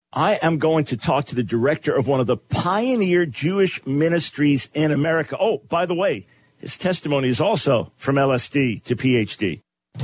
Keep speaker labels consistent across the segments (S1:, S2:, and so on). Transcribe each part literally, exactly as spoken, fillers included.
S1: I am going to talk to the director of one of the pioneer Jewish ministries in America. Oh, by the way, his testimony is also from L S D to P H D.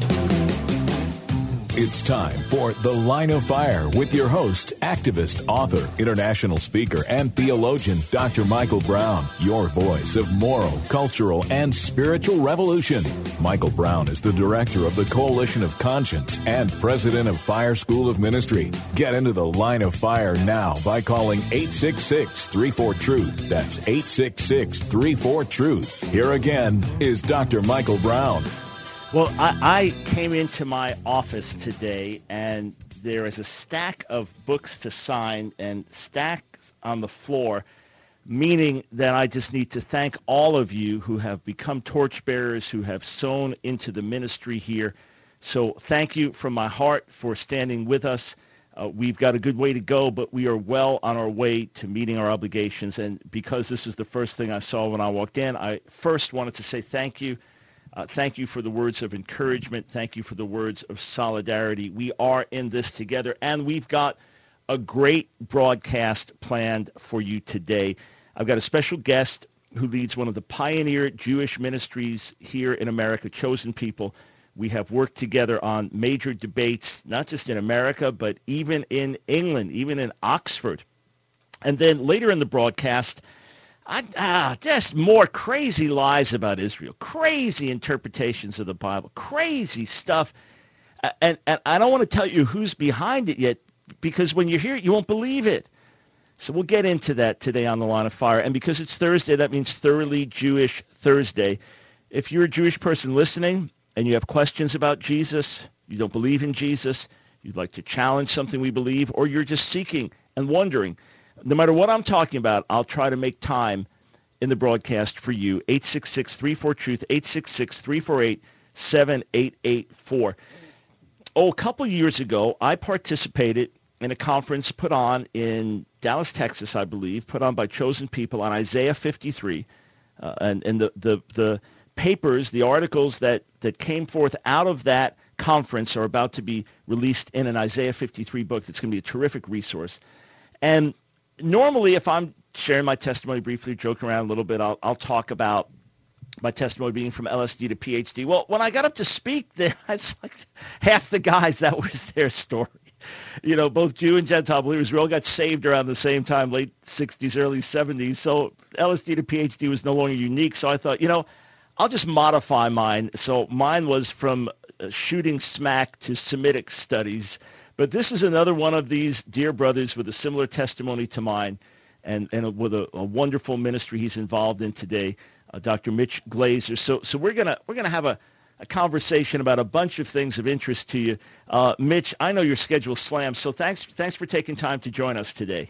S2: It's time for The Line of Fire with your host, activist, author, international speaker, and theologian, Doctor Michael Brown, your voice of moral, cultural, and spiritual revolution. Michael Brown is the director of the Coalition of Conscience and president of Fire School of Ministry. Get into The Line of Fire now by calling eight six six, three four, truth. That's eight six six, three four, truth. Here again is Doctor Michael Brown.
S1: Well, I, I came into my office today, and there is a stack of books to sign and stacks on the floor, meaning that I just need to thank all of you who have become torchbearers, who have sown into the ministry here. So thank you from my heart for standing with us. Uh, we've got a good way to go, but we are well on our way to meeting our obligations. And because this is the first thing I saw when I walked in, I first wanted to say thank you. Uh, thank you for the words of encouragement. Thank you for the words of solidarity. We are in this together, and we've got a great broadcast planned for you today. I've got a special guest who leads one of the pioneer Jewish ministries here in America, Chosen People. We have worked together on major debates, not just in America, but even in England, even in Oxford. And then later in the broadcast, I, ah, just more crazy lies about Israel, crazy interpretations of the Bible, crazy stuff. And, and I don't want to tell you who's behind it yet, because when you hear it, you won't believe it. So we'll get into that today on The Line of Fire. And because it's Thursday, that means Thoroughly Jewish Thursday. If you're a Jewish person listening and you have questions about Jesus, you don't believe in Jesus, you'd like to challenge something we believe, or you're just seeking and wondering, no matter what I'm talking about, I'll try to make time in the broadcast for you. eight six six, three four, truth, eight six six, three four eight, seven eight eight four. Oh, a couple years ago, I participated in a conference put on in Dallas, Texas, I believe, put on by Chosen People on Isaiah fifty-three. Uh, and and the, the, the papers, the articles that, that came forth out of that conference are about to be released in an Isaiah fifty-three book that's going to be a terrific resource. And normally, if I'm sharing my testimony briefly, joking around a little bit, I'll, I'll talk about my testimony being from L S D to P H D. Well, when I got up to speak there, it's like half the guys, that was their story. You know, both Jew and Gentile believers, we all got saved around the same time, late sixties, early seventies. So L S D to P H D was no longer unique. So I thought, you know, I'll just modify mine. So mine was from shooting smack to Semitic studies. But this is another one of these dear brothers with a similar testimony to mine, and, and with a, a wonderful ministry he's involved in today, uh, Doctor Mitch Glaser. So so we're gonna we're gonna have a, a conversation about a bunch of things of interest to you. Uh, Mitch, I know your schedule's slammed, so thanks thanks for taking time to join us today.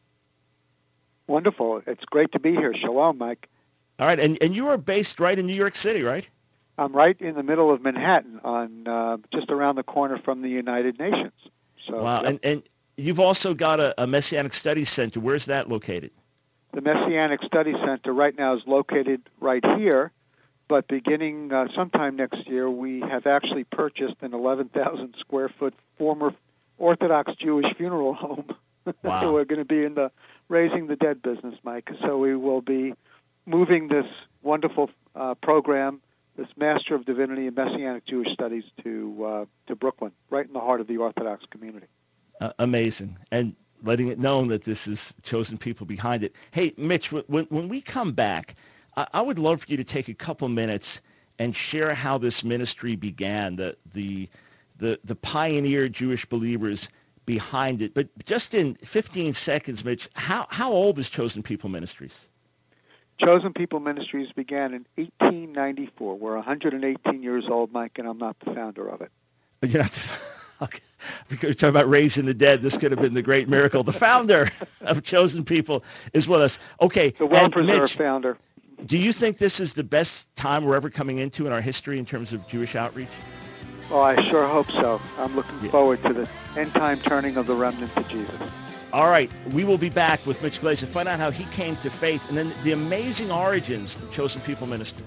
S3: Wonderful. It's great to be here. Shalom, Mike.
S1: All right, and, and you are based right in New York City, right?
S3: I'm right in the middle of Manhattan, on uh, just around the corner from the United Nations. So,
S1: wow,
S3: yep.
S1: and, and you've also got a, a Messianic Studies Center. Where's that located?
S3: The Messianic Studies Center right now is located right here, but beginning uh, sometime next year, we have actually purchased an eleven thousand square foot former Orthodox Jewish funeral home.
S1: Wow.
S3: So we're going to be in the raising the dead business, Mike. So we will be moving this wonderful uh, program, this Master of Divinity in Messianic Jewish Studies, to uh, to Brooklyn, right in the heart of the Orthodox community.
S1: Uh, amazing. And letting it known that this is Chosen People behind it. Hey, Mitch, when, when we come back, I, I would love for you to take a couple minutes and share how this ministry began, the the the, the pioneer Jewish believers behind it. But just in fifteen seconds, Mitch, how, how old is Chosen People Ministries?
S3: Chosen People Ministries began in eighteen ninety-four. We're one hundred eighteen years old, Mike, and I'm not the founder of it.
S1: You're not the, okay. Because we're talking about raising the dead. This could have been the great miracle. The founder of Chosen People is with us. Okay.
S3: The well-preserved
S1: Mitch,
S3: founder.
S1: Do you think this is the best time we're ever coming into in our history in terms of Jewish outreach?
S3: Oh, I sure hope so. I'm looking
S1: yeah.
S3: forward to the end-time turning of the remnant to Jesus.
S1: All right, we will be back with Mitch Glaser, find out how he came to faith, and then the amazing origins of Chosen People Ministry.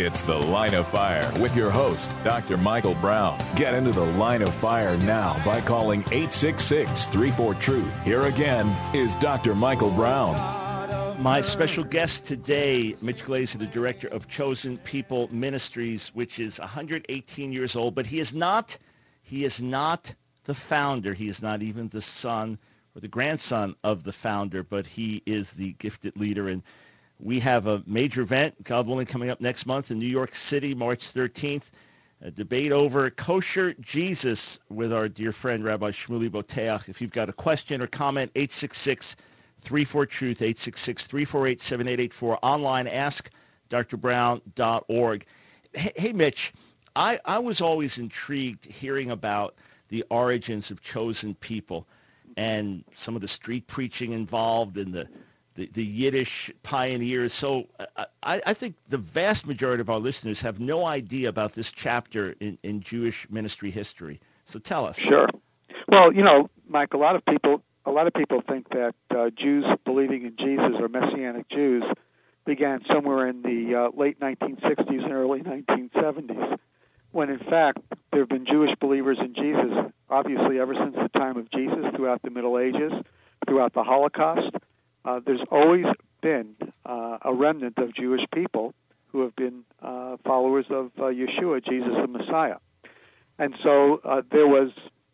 S2: It's The Line of Fire with your host, Doctor Michael Brown. Get into the Line of Fire now by calling eight six six, three four, truth. Here again is Doctor Michael Brown.
S1: My special guest today, Mitch Glaser, the director of Chosen People Ministries, which is one hundred eighteen years old, but he is not, he is not the founder. He is not even the son or the grandson of the founder, but he is the gifted leader. And we have a major event, God willing, coming up next month in New York City, March thirteenth, a debate over kosher Jesus with our dear friend, Rabbi Shmuley Boteach. If you've got a question or comment, eight six six, three four, truth, eight six six, three four eight, seven eight eight four, online, ask dr brown dot org. Hey, hey Mitch, I, I was always intrigued hearing about the origins of Chosen People and some of the street preaching involved and the The, the Yiddish pioneers. So uh, I, I think the vast majority of our listeners have no idea about this chapter in, in Jewish ministry history. So tell us.
S3: Sure. Well, you know, Mike, a lot of people, a lot of people think that uh, Jews believing in Jesus or Messianic Jews began somewhere in the uh, late nineteen sixties and early nineteen seventies, when in fact there have been Jewish believers in Jesus, obviously ever since the time of Jesus, throughout the Middle Ages, throughout the Holocaust. Uh, there's always been uh, a remnant of Jewish people who have been uh, followers of uh, Yeshua, Jesus the Messiah. And so uh, there was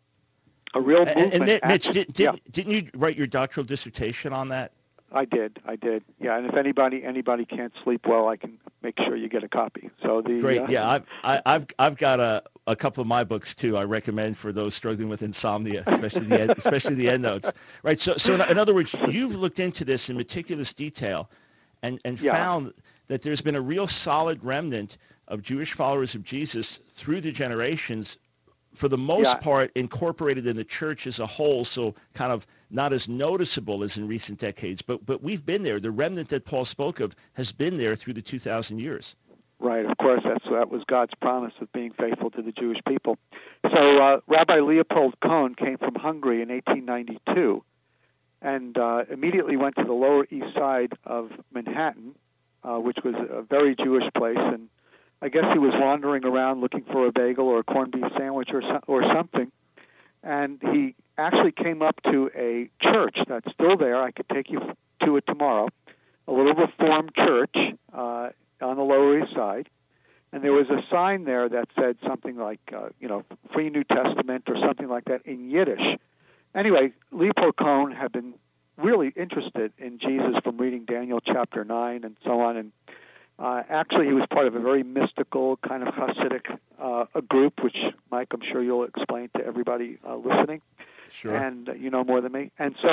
S3: a real movement.
S1: And, and Mitch, did, did,
S3: yeah.
S1: didn't you write your doctoral dissertation on that?
S3: I did, I did. Yeah, and if anybody anybody can't sleep well, I can make sure you get a copy. So the
S1: Great,
S3: uh,
S1: yeah, I've I, I've I've got a, a couple of my books too. I recommend for those struggling with insomnia, especially the end, especially the endnotes. Right. So so in other words, you've looked into this in meticulous detail, and and
S3: yeah.
S1: found that there's been a real solid remnant of Jewish followers of Jesus through the generations, for the most
S3: yeah.
S1: part incorporated in the church as a whole, so kind of not as noticeable as in recent decades. But but we've been there. The remnant that Paul spoke of has been there through the two thousand years.
S3: Right, of course, that's, that was God's promise of being faithful to the Jewish people. So uh, Rabbi Leopold Cohn came from Hungary in eighteen ninety-two and uh, immediately went to the Lower East Side of Manhattan, uh, which was a very Jewish place, and I guess he was wandering around looking for a bagel or a corned beef sandwich or so, or something, and he actually came up to a church that's still there. I could take you to it tomorrow, a little Reformed church uh, on the Lower East Side, and there was a sign there that said something like, uh, you know, Free New Testament or something like that in Yiddish. Anyway, Leopold Cohn had been really interested in Jesus from reading Daniel chapter nine and so on, and Uh, actually, he was part of a very mystical kind of Hasidic uh, a group, which, Mike, I'm sure you'll explain to everybody uh, listening.
S1: Sure.
S3: And uh, you know more than me. And so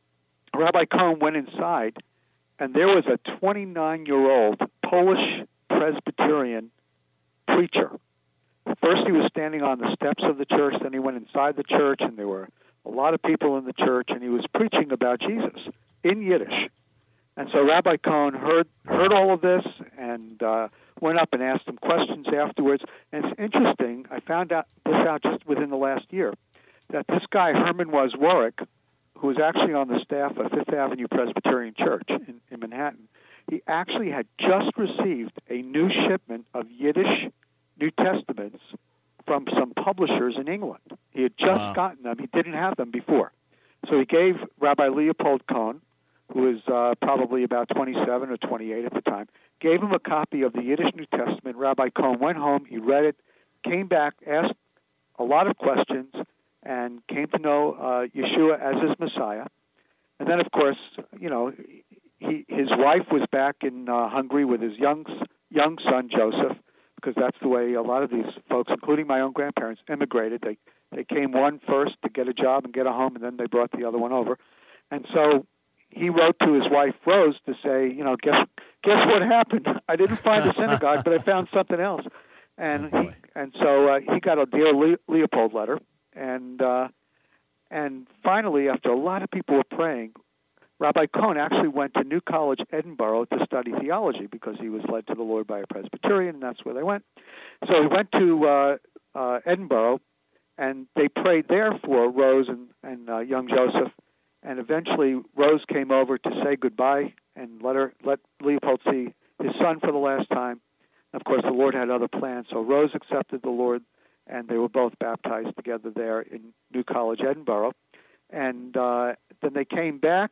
S3: Rabbi Cohn went inside, and there was a twenty-nine-year-old Polish Presbyterian preacher. First, he was standing on the steps of the church. Then he went inside the church, and there were a lot of people in the church, and he was preaching about Jesus in Yiddish. And so Rabbi Cohn heard heard all of this and uh, went up and asked him questions afterwards. And it's interesting, I found out this out just within the last year, that this guy, Herman Was Warwick, who was actually on the staff of Fifth Avenue Presbyterian Church in, in Manhattan, he actually had just received a new shipment of Yiddish New Testaments from some publishers in England. He had just
S1: wow.
S3: gotten them. He didn't have them before. So he gave Rabbi Leopold Cohn, who was uh, probably about twenty-seven or twenty-eight at the time, gave him a copy of the Yiddish New Testament. Rabbi Cohn went home, he read it, came back, asked a lot of questions, and came to know uh, Yeshua as his Messiah. And then, of course, you know, he, his wife was back in uh, Hungary with his young young son, Joseph, because that's the way a lot of these folks, including my own grandparents, immigrated. They, they came one first to get a job and get a home, and then they brought the other one over. And so he wrote to his wife, Rose, to say, you know, guess guess what happened? I didn't find a synagogue, but I found something else. And
S1: oh
S3: he, and so uh, he got a Dear Le- Leopold letter. And, uh, and finally, after a lot of people were praying, Rabbi Cohn actually went to New College, Edinburgh, to study theology because he was led to the Lord by a Presbyterian, and that's where they went. So he went to uh, uh, Edinburgh, and they prayed there for Rose and, and uh, young Joseph. And eventually, Rose came over to say goodbye and let her let Leopold see his son for the last time. Of course, the Lord had other plans. So Rose accepted the Lord, and they were both baptized together there in New College, Edinburgh. And uh, then they came back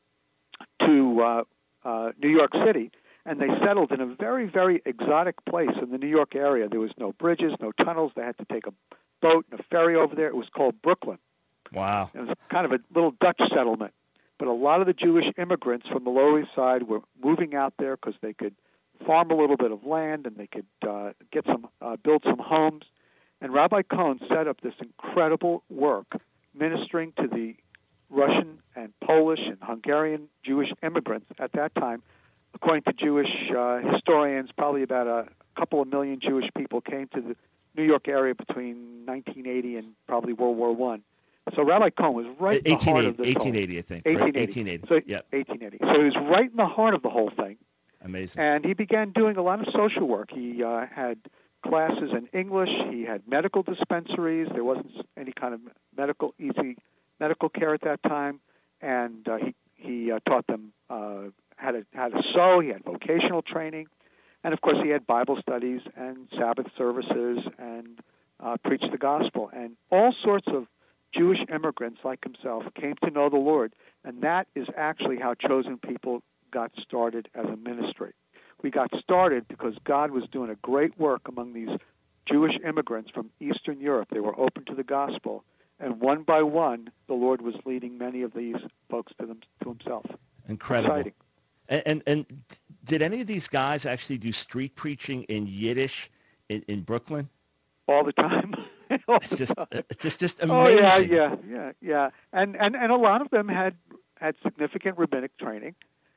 S3: to uh, uh, New York City, and they settled in a very, very exotic place in the New York area. There was no bridges, no tunnels. They had to take a boat and a ferry over there. It was called Brooklyn.
S1: Wow.
S3: It was kind of a little Dutch settlement. But a lot of the Jewish immigrants from the Lower East Side were moving out there because they could farm a little bit of land and they could uh, get some, uh, build some homes. And Rabbi Cohn set up this incredible work ministering to the Russian and Polish and Hungarian Jewish immigrants at that time. According to Jewish uh, historians, probably about a couple of million Jewish people came to the New York area between nineteen eighty and probably World War One. So Rabbi Cohn was right in the heart of this
S1: eighteen eighty,
S3: whole,
S1: I think.
S3: eighteen eighty.
S1: Right? eighteen eighty.
S3: So,
S1: yep.
S3: eighteen eighty. So he was right in the heart of the whole thing.
S1: Amazing.
S3: And he began doing a lot of social work. He uh, had classes in English. He had medical dispensaries. There wasn't any kind of medical easy medical care at that time. And uh, he he uh, taught them uh, how to how to sew. He had vocational training, and of course he had Bible studies and Sabbath services and uh, preached the gospel. And all sorts of Jewish immigrants like himself came to know the Lord, and that is actually how Chosen People got started as a ministry. We got started because God was doing a great work among these Jewish immigrants from Eastern Europe. They were open to the gospel, and one by one, the Lord was leading many of these folks to them to Himself.
S1: Incredible.
S3: Exciting.
S1: And, and and did any of these guys actually do street preaching in Yiddish in, in Brooklyn?
S3: All the time. All
S1: It's
S3: the
S1: just
S3: time.
S1: it's just just
S3: Oh yeah,
S1: amazing.
S3: yeah, yeah, yeah. And and and a lot of them had had significant rabbinic training,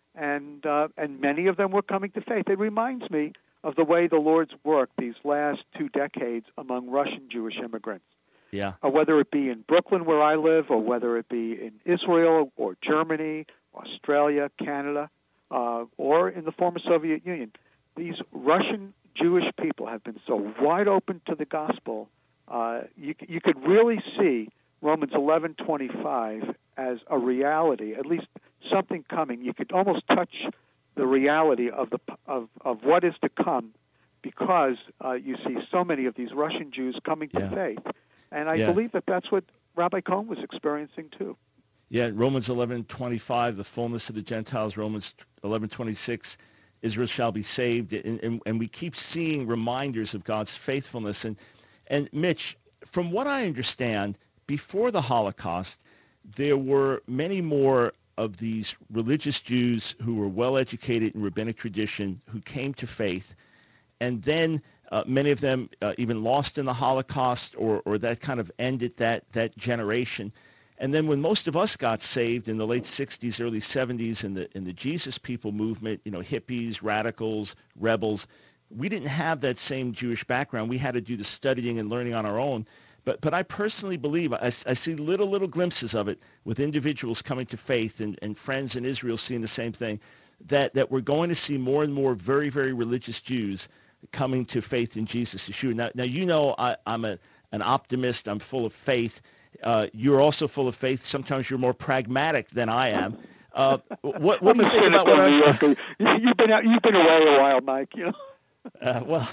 S3: and uh, and many of them were coming to faith. It reminds me of the way the Lord's worked these last two decades among Russian Jewish immigrants.
S1: Yeah.
S3: Uh, whether it be in Brooklyn, where I live, or whether it be in Israel or Germany, Australia, Canada, uh, or in the former Soviet Union, these Russian Jewish people have been so wide open to the gospel. Uh, you, you could really see Romans eleven twenty-five as a reality, at least something coming. You could almost touch the reality of the of, of what is to come, because uh, you see so many of these Russian Jews coming to
S1: Yeah.
S3: faith. And I
S1: Yeah.
S3: believe that that's what Rabbi Cohn was experiencing too.
S1: Yeah, Romans eleven twenty-five, the fullness of the Gentiles. Romans eleven twenty-six, Israel shall be saved. And, and, and we keep seeing reminders of God's faithfulness. And, and Mitch, from what I understand, before the Holocaust, there were many more of these religious Jews who were well-educated in rabbinic tradition who came to faith. And then uh, many of them uh, even lost in the Holocaust, or, or that kind of ended that, that generation. And then when most of us got saved in the late sixties, early seventies, in the in the Jesus People movement, you know, hippies, radicals, rebels, we didn't have that same Jewish background. We had to do the studying and learning on our own. But but I personally believe, I, I see little, little glimpses of it with individuals coming to faith, and, and friends in Israel seeing the same thing, that, that we're going to see more and more very, very religious Jews coming to faith in Jesus Yeshua. Now, now you know I, I'm a, an optimist. I'm full of faith. Uh, you're also full of faith. Sometimes you're more pragmatic than I am. Uh, what, what do you think about what I'm...
S3: You've been out, you've been away a while, Mike. You know.
S1: Uh, well,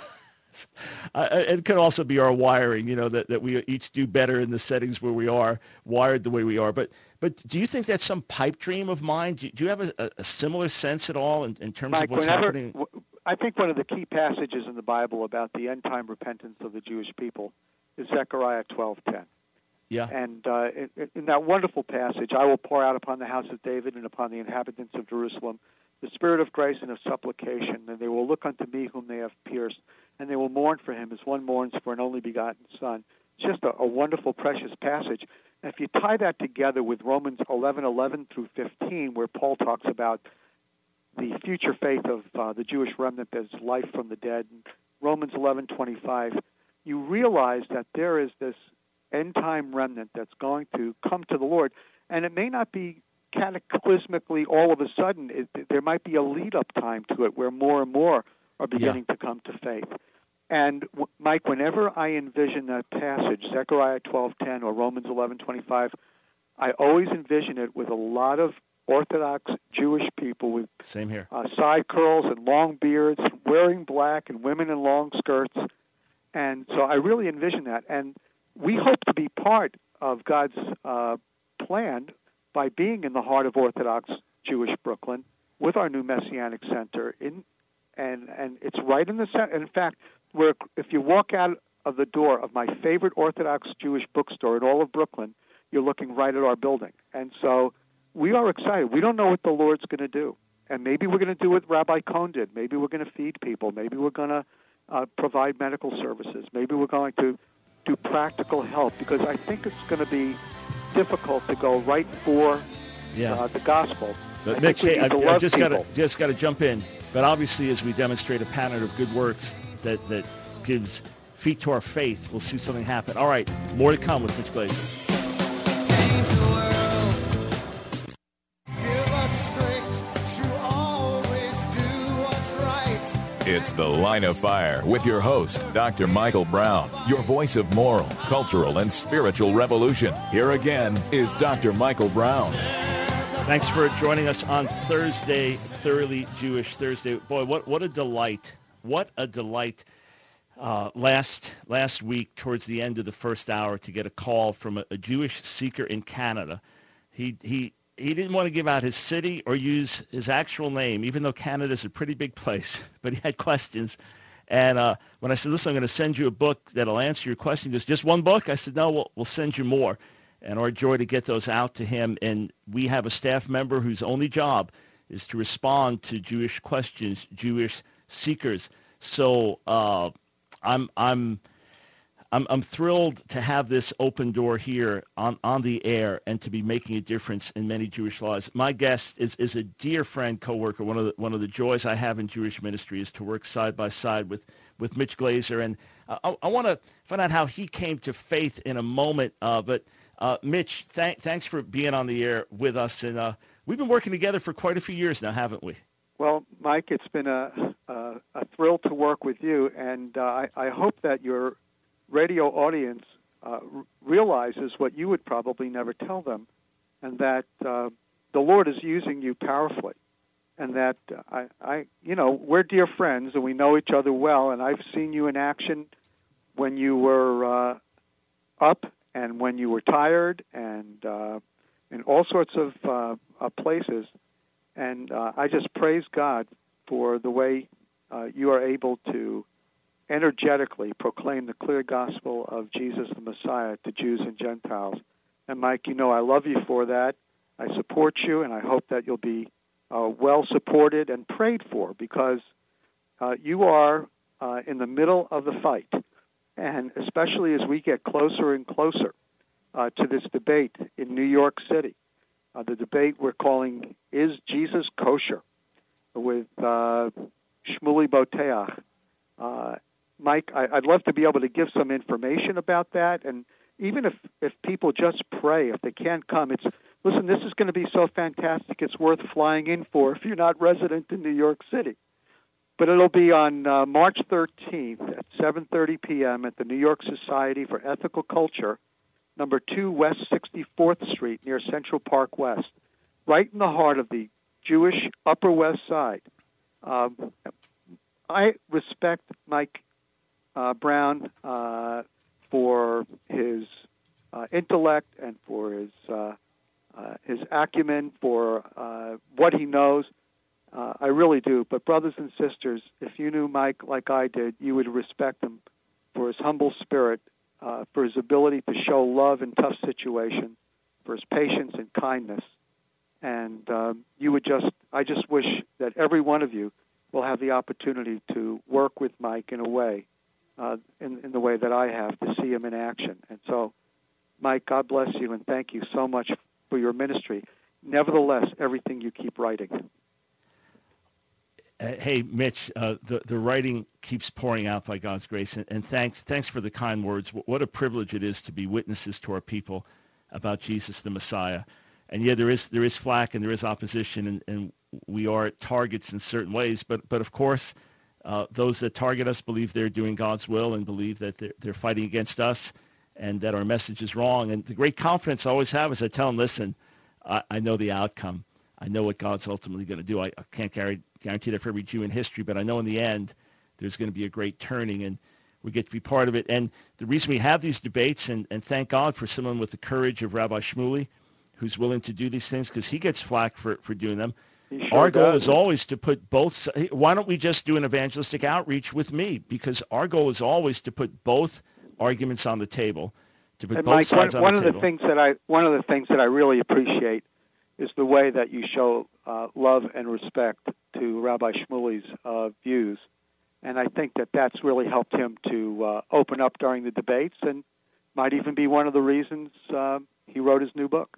S1: uh, it could also be our wiring. You know, that, that we each do better in the settings where we are wired the way we are. But but do you think that's some pipe dream of mine? Do, do you have a, a similar sense at all in, in terms
S3: Mike,
S1: of what's
S3: whenever,
S1: happening?
S3: I think one of the key passages in the Bible about the end-time repentance of the Jewish people is Zechariah twelve ten.
S1: Yeah.
S3: And uh, in, in that wonderful passage, I will pour out upon the house of David and upon the inhabitants of Jerusalem the spirit of grace and of supplication, and they will look unto me whom they have pierced, and they will mourn for him as one mourns for an only begotten son. It's just a, a wonderful, precious passage. And if you tie that together with Romans eleven eleven through fifteen, where Paul talks about the future faith of uh, the Jewish remnant as life from the dead, and Romans eleven twenty-five, you realize that there is this end-time remnant that's going to come to the Lord, and it may not be cataclysmically all of a sudden. It, there might be a lead-up time to it where more and more are beginning yeah. to come to faith. And, Mike, whenever I envision that passage, Zechariah twelve ten or Romans eleven twenty-five, I always envision it with a lot of Orthodox Jewish people with
S1: Same here.
S3: Uh, side curls and long beards, wearing black, and women in long skirts. And so I really envision that. And we hope to be part of God's uh, plan by being in the heart of Orthodox Jewish Brooklyn with our new Messianic Center. In, and, and it's right in the center. In fact, we're, if you walk out of the door of my favorite Orthodox Jewish bookstore in all of Brooklyn, you're looking right at our building. And so we are excited. We don't know what the Lord's going to do. And maybe we're going to do what Rabbi Cohn did. Maybe we're going to feed people. Maybe we're going to uh, provide medical services. Maybe we're going to do practical help, because I think it's going to be difficult to go right for
S1: yeah.
S3: uh, the gospel.
S1: But Mitch, hey, I've, I've just got to just got to jump in. But obviously, as we demonstrate a pattern of good works that, that gives feet to our faith, we'll see something happen. All right, more to come with Mitch Glazer.
S2: It's The Line of Fire with your host, Doctor Michael Brown, your voice of moral, cultural, and spiritual revolution. Here again is Doctor Michael Brown.
S1: Thanks for joining us on Thursday, Thoroughly Jewish Thursday. Boy, what, what a delight. What a delight uh, last last week towards the end of the first hour to get a call from a, a Jewish seeker in Canada. He he he didn't want to give out his city or use his actual name, even though Canada's a pretty big place, but he had questions. And uh, when I said, listen, I'm going to send you a book that'll answer your question, he goes, just one book? I said, no, we'll, we'll send you more. And our joy to get those out to him. And we have a staff member whose only job is to respond to Jewish questions, Jewish seekers. So uh, I'm I'm I'm I'm thrilled to have this open door here on, on the air and to be making a difference in many Jewish lives. My guest is, is a dear friend, coworker. One of the one of the joys I have in Jewish ministry is to work side by side with, with Mitch Glazer. And I, I want to find out how he came to faith in a moment. Uh, but uh, Mitch, th- thanks for being on the air with us. And uh, we've been working together for quite a few years now, haven't we?
S3: Well, Mike, it's been a a, a thrill to work with you, and uh, I, I hope that your radio audience uh, r- realizes what you would probably never tell them, and that uh, the Lord is using you powerfully, and that uh, I, I, you know, we're dear friends and we know each other well, and I've seen you in action when you were uh, up and when you were tired, and uh, in all sorts of uh, uh, places, and uh, I just praise God for the way uh, you are able to energetically proclaim the clear gospel of Jesus the Messiah to Jews and Gentiles. And Mike, you know I love you for that. I support you, and I hope that you'll be uh, well supported and prayed for, because uh, you are uh, in the middle of the fight. And especially as we get closer and closer uh, to this debate in New York City, uh, the debate we're calling Is Jesus Kosher? With uh, Shmuley Boteach. Uh, Mike, I, I'd love to be able to give some information about that, and even if, if people just pray, if they can't come, it's listen, this is going to be so fantastic, it's worth flying in for if you're not resident in New York City. But it'll be on uh, March thirteenth at seven thirty p.m. at the New York Society for Ethical Culture, number two West sixty-fourth Street near Central Park West, right in the heart of the Jewish Upper West Side. Um, I respect Mike uh, Brown uh, for his uh, intellect and for his uh, uh, his acumen, for uh, what he knows. Uh, I really do. But brothers and sisters, if you knew Mike like I did, you would respect him for his humble spirit, uh, for his ability to show love in tough situations, for his patience and kindness. And um, you would just, I just wish that every one of you will have the opportunity to work with Mike in a way, uh, in, in the way that I have, to see him in action. And so, Mike, God bless you, and thank you so much for your ministry. Nevertheless, everything you keep writing.
S1: Uh, hey, Mitch, uh, the, the writing keeps pouring out by God's grace, and, and thanks thanks for the kind words. What a privilege it is to be witnesses to our people about Jesus the Messiah. And yeah, there is there is flack and there is opposition, and, and we are targets in certain ways. But but of course, uh, those that target us believe they're doing God's will and believe that they're, they're fighting against us and that our message is wrong. And the great confidence I always have is I tell them, listen, I, I know the outcome. I know what God's ultimately going to do. I, I can't guarantee, guarantee that for every Jew in history, but I know in the end there's going to be a great turning, and we get to be part of it. And the reason we have these debates, and, and thank God for someone with the courage of Rabbi Shmuley, who's willing to do these things, because he gets flack for, for doing them.
S3: Sure
S1: our goal
S3: does.
S1: is always to put both. Why don't we just do an evangelistic outreach with me? Because our goal is always to put both arguments on the table, to put
S3: and
S1: both
S3: Mike,
S1: sides
S3: one,
S1: on the
S3: one
S1: table.
S3: Of the things that I, one of the things that I really appreciate is the way that you show uh, love and respect to Rabbi Shmuley's uh, views. And I think that that's really helped him to uh, open up during the debates, and might even be one of the reasons uh, he wrote his new book.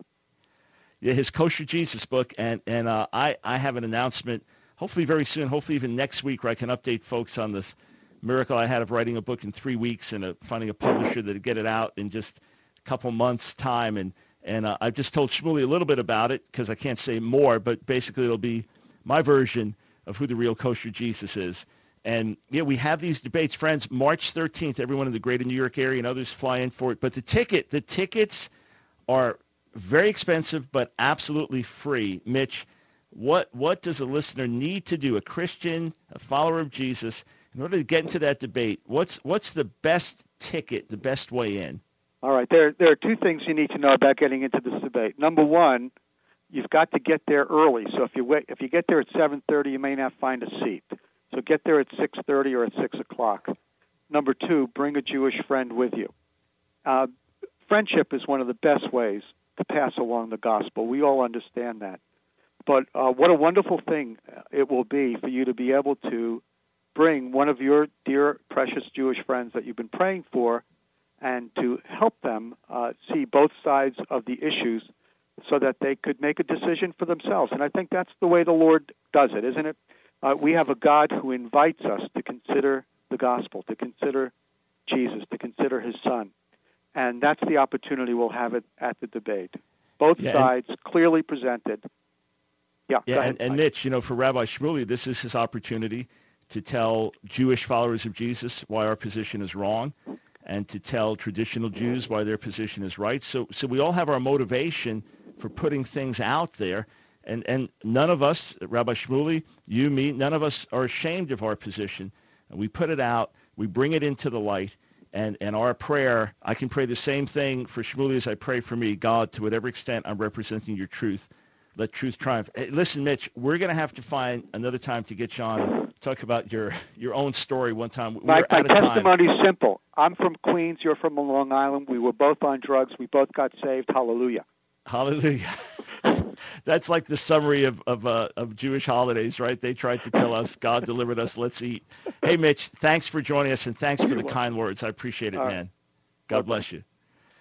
S1: Yeah, his Kosher Jesus book, and, and uh, I, I have an announcement, hopefully very soon, hopefully even next week, where I can update folks on this miracle I had of writing a book in three weeks and uh, finding a publisher that'd get it out in just a couple months' time. And, and uh, I've just told Shmuley a little bit about it because I can't say more, but basically it'll be my version of who the real Kosher Jesus is. And, yeah, we have these debates. Friends, March thirteenth, everyone in the greater New York area and others fly in for it. But the ticket, the tickets are very expensive, but absolutely free. Mitch, what what does a listener need to do, a Christian, a follower of Jesus, in order to get into that debate? What's what's the best ticket, the best way in?
S3: All right, there there are two things you need to know about getting into this debate. Number one, you've got to get there early. So if you wait, if you get there at seven thirty, you may not find a seat. So get there at six thirty or at six o'clock. Number two, bring a Jewish friend with you. Uh, friendship is one of the best ways to pass along the gospel. We all understand that. But uh, what a wonderful thing it will be for you to be able to bring one of your dear, precious Jewish friends that you've been praying for and to help them uh, see both sides of the issues so that they could make a decision for themselves. And I think that's the way the Lord does it, isn't it? Uh, we have a God who invites us to consider the gospel, to consider Jesus, to consider his son. And that's the opportunity we'll have it at the debate. Both
S1: yeah,
S3: sides clearly presented. Yeah,
S1: yeah
S3: go ahead,
S1: and, and
S3: Mike.
S1: Mitch, you know, for Rabbi Shmuley, this is his opportunity to tell Jewish followers of Jesus why our position is wrong, and to tell traditional Jews why their position is right. So, so we all have our motivation for putting things out there. And, and none of us, Rabbi Shmuley, you, me, none of us are ashamed of our position. And we put it out. We bring it into the light. And, and our prayer, I can pray the same thing for Shmuley as I pray for me. God, to whatever extent I'm representing your truth, let truth triumph. Hey, listen, Mitch, we're going to have to find another time to get you on and talk about your, your own story one time. We're
S3: My, my
S1: out of time.
S3: testimony is simple. I'm from Queens. You're from Long Island. We were both on drugs. We both got saved. Hallelujah.
S1: Hallelujah. That's like the summary of of, uh, of Jewish holidays, right? They tried to tell us, God delivered us, let's eat. Hey, Mitch, thanks for joining us, and thanks for the kind words. I appreciate it,
S3: All
S1: man.
S3: right.
S1: God bless you.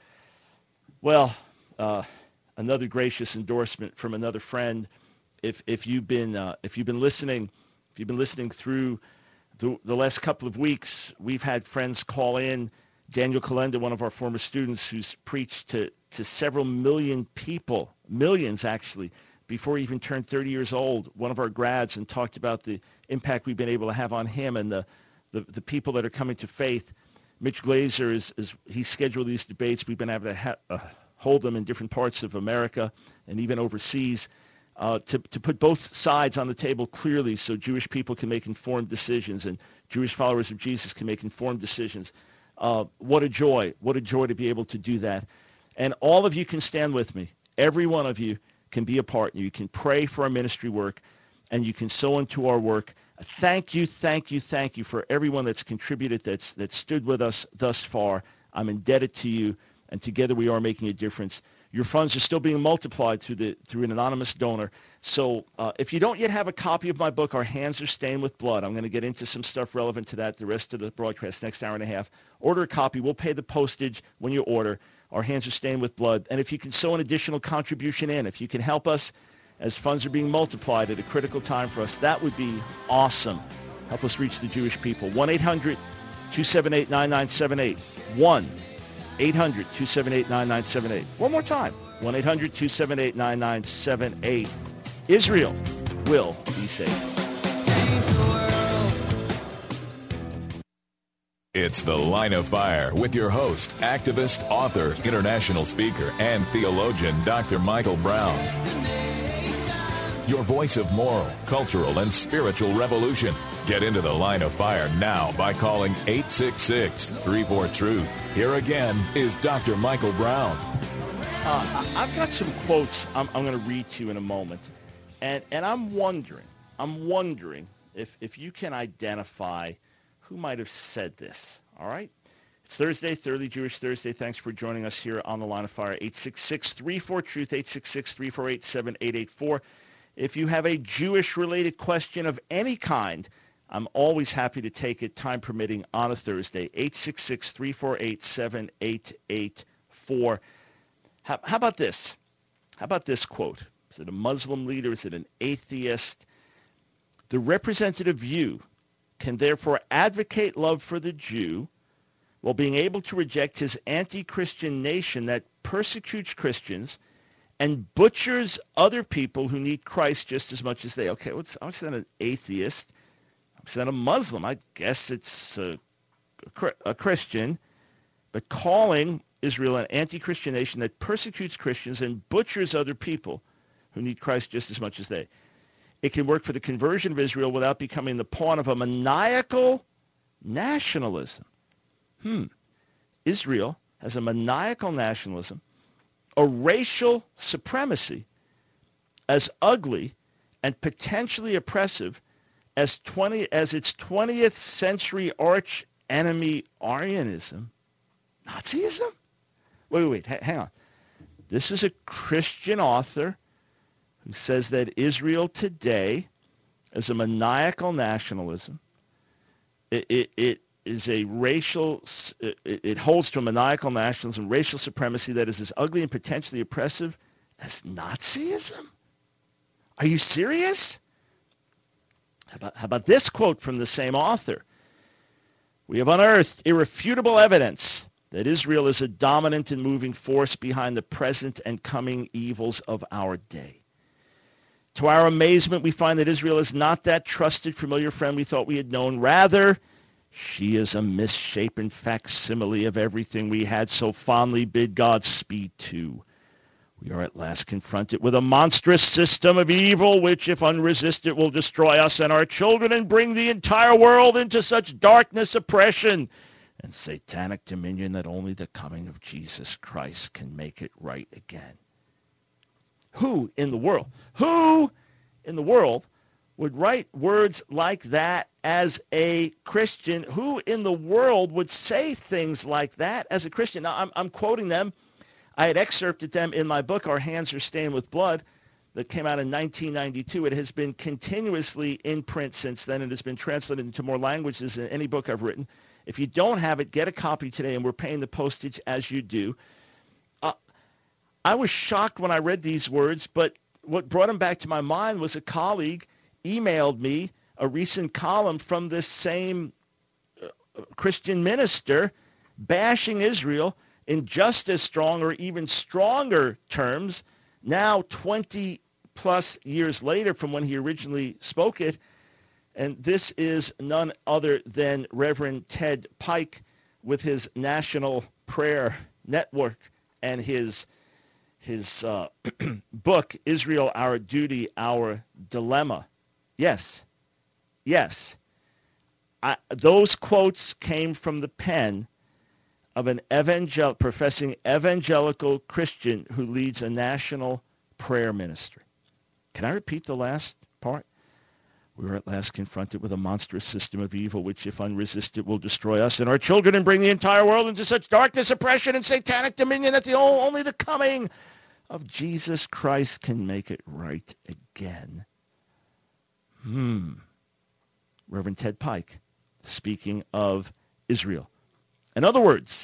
S1: Well, uh, another gracious endorsement from another friend. If if you've been uh, if you've been listening, if you've been listening through the, the last couple of weeks, we've had friends call in. Daniel Kalenda, one of our former students, who's preached to, to several million people, millions actually, before he even turned thirty years old, one of our grads, and talked about the impact we've been able to have on him and the, the, the people that are coming to faith. Mitch Glazer, is, is he's scheduled these debates. We've been able to ha- uh, hold them in different parts of America and even overseas uh, to, to put both sides on the table clearly so Jewish people can make informed decisions and Jewish followers of Jesus can make informed decisions. Uh, what a joy. What a joy to be able to do that. And all of you can stand with me. Every one of you can be a part. You can pray for our ministry work, and you can sow into our work. Thank you, thank you, thank you for everyone that's contributed, that's that stood with us thus far. I'm indebted to you, and together we are making a difference. Your funds are still being multiplied through the through an anonymous donor. So uh, if you don't yet have a copy of my book, Our Hands Are Stained with Blood, I'm going to get into some stuff relevant to that the rest of the broadcast, next hour and a half. Order a copy. We'll pay the postage when you order. Our Hands Are Stained with Blood. And if you can sow an additional contribution in, if you can help us as funds are being multiplied at a critical time for us, that would be awesome. Help us reach the Jewish people. one eight hundred two seven eight nine nine seven eight. one eight hundred two seven eight nine nine seven eight. One more time. one eight hundred two seven eight nine nine seven eight. Israel will be saved.
S2: It's The Line of Fire with your host, activist, author, international speaker, and theologian, Doctor Michael Brown. your voice of moral, cultural, and spiritual revolution. Get into the line of fire now by calling eight six six, three four, truth. Here again is Doctor Michael Brown.
S1: Uh, I've got some quotes I'm, I'm going to read to you in a moment. And and I'm wondering, I'm wondering if, if you can identify who might have said this, all right? It's Thursday, Thoroughly Jewish Thursday. Thanks for joining us here on the Line of Fire. eight six six, three four, truth, eight six six, three four eight, seven eight eight four. If you have a Jewish-related question of any kind, I'm always happy to take it, time permitting, on a Thursday. eight six six, three four eight, seven eight eight four. How, how about this? How about this quote? Is it a Muslim leader? Is it an atheist? The representative view can therefore advocate love for the Jew while being able to reject his anti-Christian nation that persecutes Christians and butchers other people who need Christ just as much as they. Okay, what's, I'm not an atheist. I'm not a Muslim. I guess it's a, a Christian. But calling Israel an anti-Christian nation that persecutes Christians and butchers other people who need Christ just as much as they. It can work for the conversion of Israel without becoming the pawn of a maniacal nationalism. Hmm. Israel has a maniacal nationalism, a racial supremacy as ugly and potentially oppressive as twenty as its twentieth century arch enemy Aryanism, Nazism. Wait, wait, wait, hang on. This is a Christian author who says that Israel today is a maniacal nationalism. It, it, it is a racial, it, it holds to a maniacal nationalism, racial supremacy that is as ugly and potentially oppressive as Nazism? Are you serious? How about, how about this quote from the same author? We have unearthed irrefutable evidence that Israel is a dominant and moving force behind the present and coming evils of our day. To our amazement, we find that Israel is not that trusted, familiar friend we thought we had known. Rather, she is a misshapen facsimile of everything we had so fondly bid Godspeed to. We are at last confronted with a monstrous system of evil, which, if unresisted, will destroy us and our children and bring the entire world into such darkness, oppression, and satanic dominion that only the coming of Jesus Christ can make it right again. Who in the world, who in the world would write words like that as a Christian? Who in the world would say things like that as a Christian? Now, I'm, I'm quoting them. I had excerpted them in my book, Our Hands Are Stained with Blood, that came out in nineteen ninety-two. It has been continuously in print since then. It has been translated into more languages than any book I've written. If you don't have it, get a copy today, and we're paying the postage as you do. Uh, I was shocked when I read these words, but what brought them back to my mind was a colleague emailed me a recent column from this same uh, Christian minister bashing Israel in just as strong or even stronger terms, now twenty plus years later from when he originally spoke it. And this is none other than Reverend Ted Pike with his National Prayer Network and his his uh, book, Israel, Our Duty, Our Dilemma. Yes, yes. I, those quotes came from the pen of an evangel- professing evangelical Christian who leads a national prayer ministry. Can I repeat the last part? We are at last confronted with a monstrous system of evil, which, if unresisted, will destroy us and our children and bring the entire world into such darkness, oppression, and satanic dominion that the only the coming of Jesus Christ can make it right again. Hmm. Reverend Ted Pike, speaking of Israel. In other words,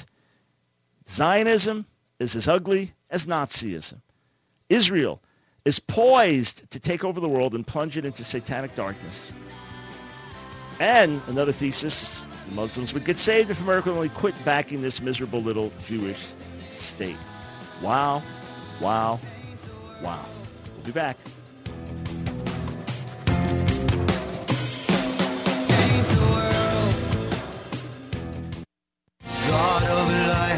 S1: Zionism is as ugly as Nazism. Israel is poised to take over the world and plunge it into satanic darkness. And another thesis, the Muslims would get saved if America would only quit backing this miserable little Jewish state. Wow, wow, wow. We'll be back.
S4: God of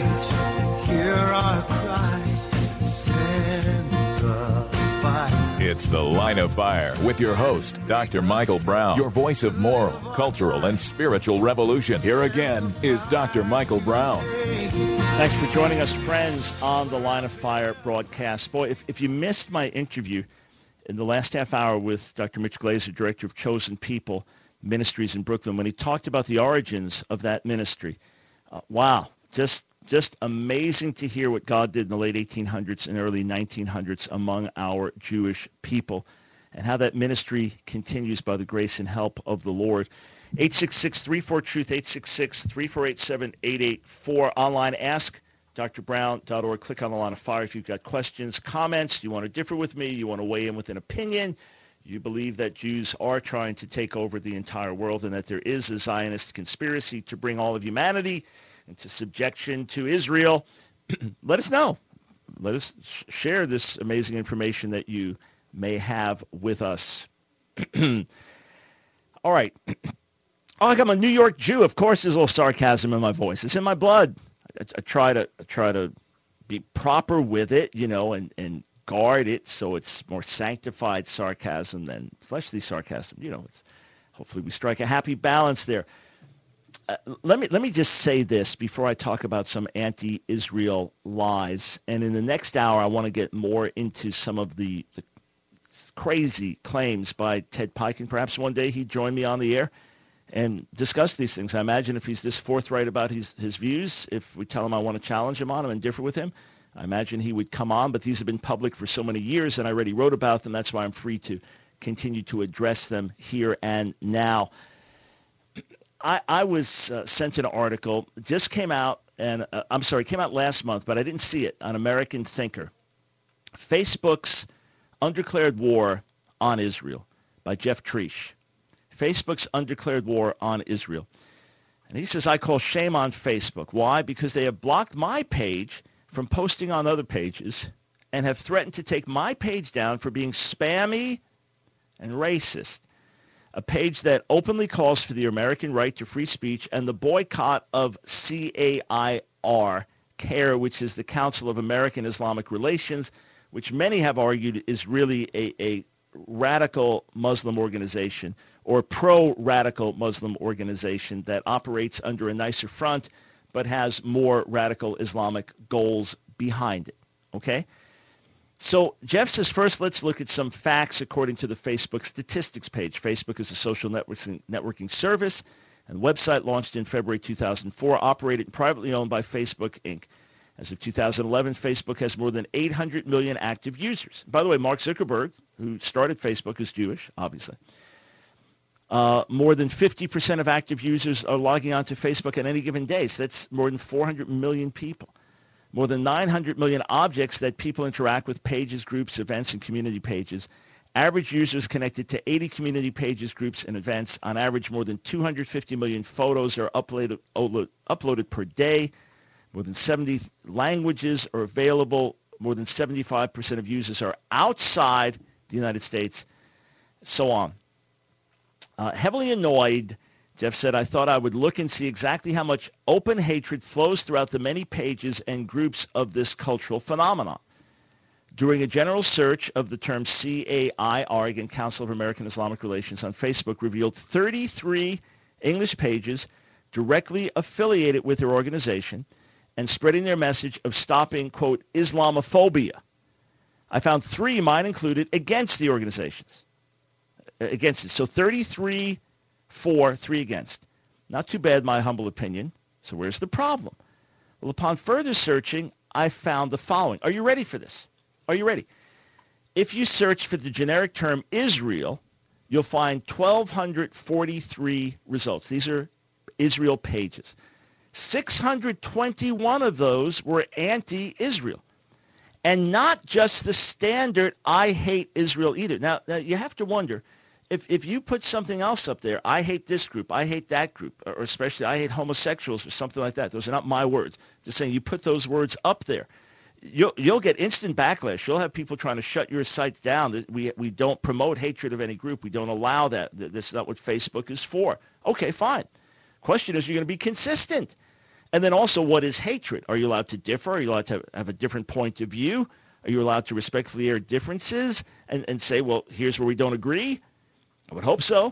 S4: light, hear our cry, send the fire.
S2: It's The Line of Fire with your host, Doctor Michael Brown, your voice of moral, cultural, and spiritual revolution. Here again is Doctor Michael Brown.
S1: Thanks for joining us, friends, on the Line of Fire broadcast. Boy, if, if you missed my interview in the last half hour with Doctor Mitch Glaser, director of Chosen People Ministries in Brooklyn, when he talked about the origins of that ministry, uh, wow, just just amazing to hear what God did in the late eighteen hundreds and early nineteen hundreds among our Jewish people, and how that ministry continues by the grace and help of the Lord. eight six six, three four, truth, eight six six, three four eight, seven eight eight four. Online, ask d r brown dot org. Click on the Line of Fire if you've got questions, comments, you want to differ with me, you want to weigh in with an opinion, you believe that Jews are trying to take over the entire world and that there is a Zionist conspiracy to bring all of humanity into subjection to Israel. Let us know. Let us sh- share this amazing information that you may have with us. All right. Oh, like I'm a New York Jew. Of course, there's a little sarcasm in my voice. It's in my blood. I, I try to I try to be proper with it, you know, and, and guard it so it's more sanctified sarcasm than fleshly sarcasm. You know, it's hopefully we strike a happy balance there. Uh, let me let me just say this before I talk about some anti-Israel lies. And in the next hour, I want to get more into some of the, the crazy claims by Ted Pike, and perhaps one day he'd join me on the air and discuss these things. I imagine if he's this forthright about his, his views, if we tell him I want to challenge him on them and differ with him, I imagine he would come on. But these have been public for so many years, and I already wrote about them. That's why I'm free to continue to address them here and now. I, I was uh, sent an article, just came out, and uh, I'm sorry, came out last month, but I didn't see it, on American Thinker. Facebook's Undeclared War on Israel by Jeff Triesch. Facebook's Undeclared War on Israel. And he says, I call shame on Facebook. Why? Because they have blocked my page from posting on other pages and have threatened to take my page down for being spammy and racist. A page that openly calls for the American right to free speech and the boycott of C A I R, CAIR, which is the Council of American Islamic Relations, which many have argued is really a, a radical Muslim organization or pro-radical Muslim organization that operates under a nicer front but has more radical Islamic goals behind it. Okay? So Jeff says, first, let's look at some facts according to the Facebook statistics page. Facebook is a social networking, networking service and website launched in February two thousand four, operated and privately owned by Facebook, Incorporated. As of two thousand eleven, Facebook has more than eight hundred million active users. By the way, Mark Zuckerberg, who started Facebook, is Jewish, obviously. Uh, more than fifty percent of active users are logging onto Facebook at any given day. So that's more than four hundred million people. More than nine hundred million objects that people interact with, pages, groups, events, and community pages. Average users connected to eighty community pages, groups, and events. On average, more than two hundred fifty million photos are uploaded, uploaded per day. More than seventy languages are available. More than seventy-five percent of users are outside the United States. So on. Uh, heavily annoyed, Jeff said, I thought I would look and see exactly how much open hatred flows throughout the many pages and groups of this cultural phenomenon. During a general search of the term C A I R, again, Council of American Islamic Relations, on Facebook, revealed thirty-three English pages directly affiliated with their organization and spreading their message of stopping, quote, Islamophobia. I found three, mine included, against the organizations. Against it. So thirty-three for, three against. Not too bad, my humble opinion. So where's the problem? Well, upon further searching, I found the following. Are you ready for this? Are you ready? If you search for the generic term Israel, you'll find one thousand two hundred forty-three results. These are Israel pages. six hundred twenty-one of those were anti-Israel. And not just the standard, I hate Israel either. Now, now you have to wonder, if if you put something else up there, I hate this group, I hate that group, or especially I hate homosexuals or something like that. Those are not my words. Just saying, you put those words up there, you'll you'll get instant backlash. You'll have people trying to shut your sites down. We we don't promote hatred of any group. We don't allow that. This is not what Facebook is for. Okay, fine. Question is, you're going to be consistent. And then also, what is hatred? Are you allowed to differ? Are you allowed to have a different point of view? Are you allowed to respectfully air differences and, and say, well, here's where we don't agree? I would hope so.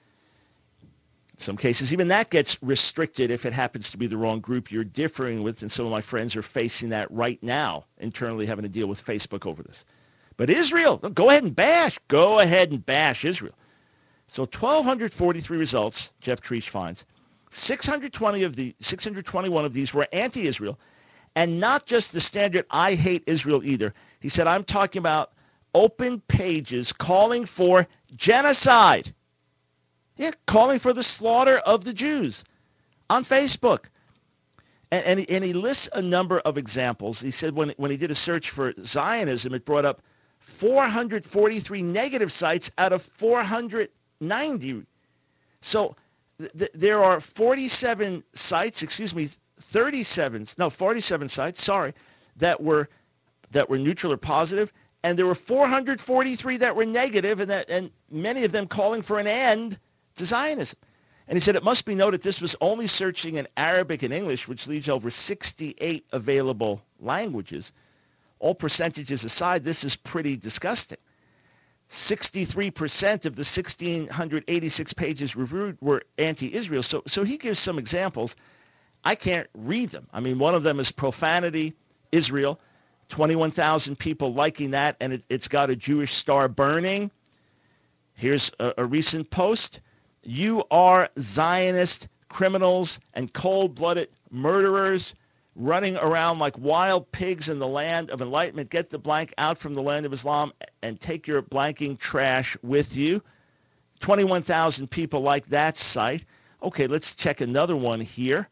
S1: In some cases, even that gets restricted if it happens to be the wrong group you're differing with, and some of my friends are facing that right now, internally having to deal with Facebook over this. But Israel, go ahead and bash. Go ahead and bash Israel. So one thousand two hundred forty-three results, Jeff Treesh finds. six hundred twenty of the six hundred twenty-one of these were anti-Israel, and not just the standard I hate Israel either. He said, I'm talking about open pages calling for genocide. Yeah, calling for the slaughter of the Jews on Facebook. And, and, he, and he lists a number of examples. He said when, when he did a search for Zionism, it brought up four hundred forty-three negative sites out of four hundred ninety. So th- th- there are forty-seven sites, excuse me, thirty-seven, no, forty-seven sites, sorry, that were that were neutral or positive, and there were four hundred forty-three that were negative, and that and many of them calling for an end to Zionism. And he said it must be noted this was only searching in Arabic and English, which leaves over sixty-eight available languages. All percentages aside, this is pretty disgusting. sixty-three percent of the one thousand six hundred eighty-six pages reviewed were anti-Israel. So, so he gives some examples. I can't read them. I mean, one of them is profanity, Israel, twenty-one thousand people liking that, and it, it's got a Jewish star burning. Here's a, a recent post. You are Zionist criminals and cold-blooded murderers running around like wild pigs in the land of enlightenment. Get the blank out from the land of Islam and take your blanking trash with you. twenty-one thousand people like that site. Okay, let's check another one here.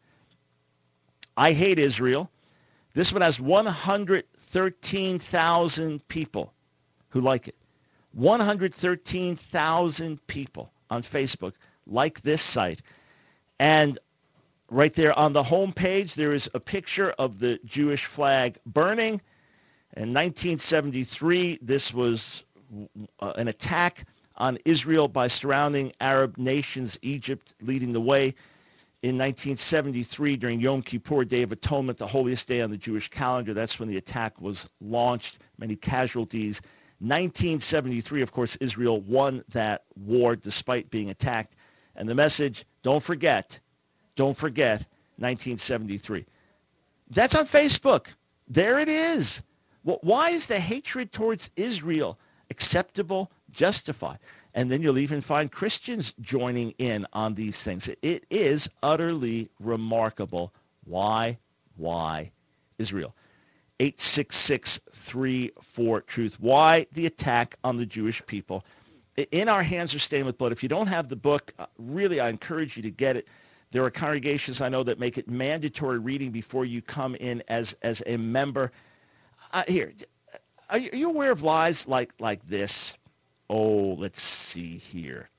S1: I hate Israel. This one has one hundred thirteen thousand people who like it. one hundred thirteen thousand people on Facebook like this site. And right there on the home page, there is a picture of the Jewish flag burning. In nineteen seventy-three, this was uh, an attack on Israel by surrounding Arab nations, Egypt leading the way. In nineteen seventy-three, during Yom Kippur, Day of Atonement, the holiest day on the Jewish calendar, that's when the attack was launched. Many casualties. nineteen seventy-three, of course, Israel won that war despite being attacked. And the message, don't forget, don't forget nineteen seventy-three. That's on Facebook. There it is. Well, why is the hatred towards Israel acceptable, justified? And then you'll even find Christians joining in on these things. It is utterly remarkable. Why? Why Israel? eight six six, three four, truth. Why the attack on the Jewish people? In Our Hands Are Stained with Blood. If you don't have the book, really, I encourage you to get it. There are congregations I know that make it mandatory reading before you come in as, as a member. Uh, here, are you, are you aware of lies like, like this? Oh, let's see here.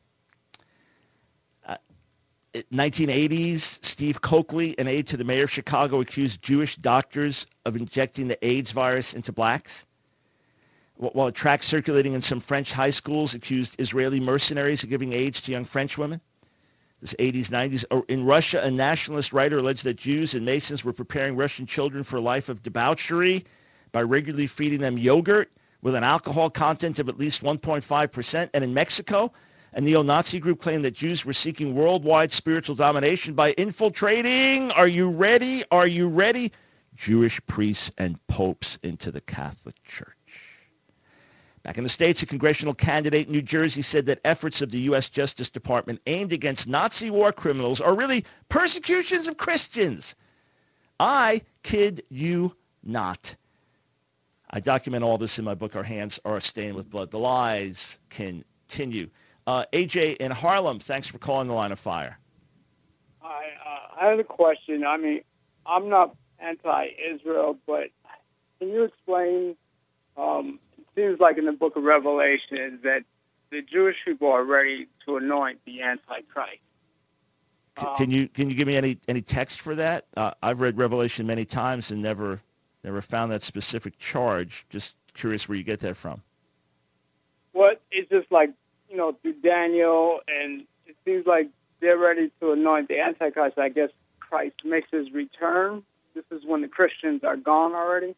S1: Uh, nineteen eighties, Steve Coakley, an aide to the mayor of Chicago, accused Jewish doctors of injecting the AIDS virus into blacks. While a tract circulating in some French high schools accused Israeli mercenaries of giving AIDS to young French women. This eighties, nineties. In Russia, a nationalist writer alleged that Jews and Masons were preparing Russian children for a life of debauchery by regularly feeding them yogurt with an alcohol content of at least one point five percent. And in Mexico, a neo-Nazi group claimed that Jews were seeking worldwide spiritual domination by infiltrating, are you ready, are you ready, Jewish priests and popes into the Catholic Church. Back in the States, a congressional candidate in New Jersey said that efforts of the U S Justice Department aimed against Nazi war criminals are really persecutions of Christians. I kid you not. I document all this in my book, Our Hands Are Stained with Blood. The lies continue. Uh, A J in Harlem, thanks for calling the Line of Fire.
S4: I, uh, I had a question. I mean, I'm not anti-Israel, but can you explain, um, it seems like in the book of Revelation that the Jewish people are ready to anoint the Antichrist.
S1: Um, can you can you give me any, any text for that? Uh, I've read Revelation many times and never never found that specific charge. Just curious where you get that from.
S4: Well, it's just like, you know, through Daniel, and it seems like they're ready to anoint the Antichrist. I guess Christ makes his return. This is when the Christians are gone already.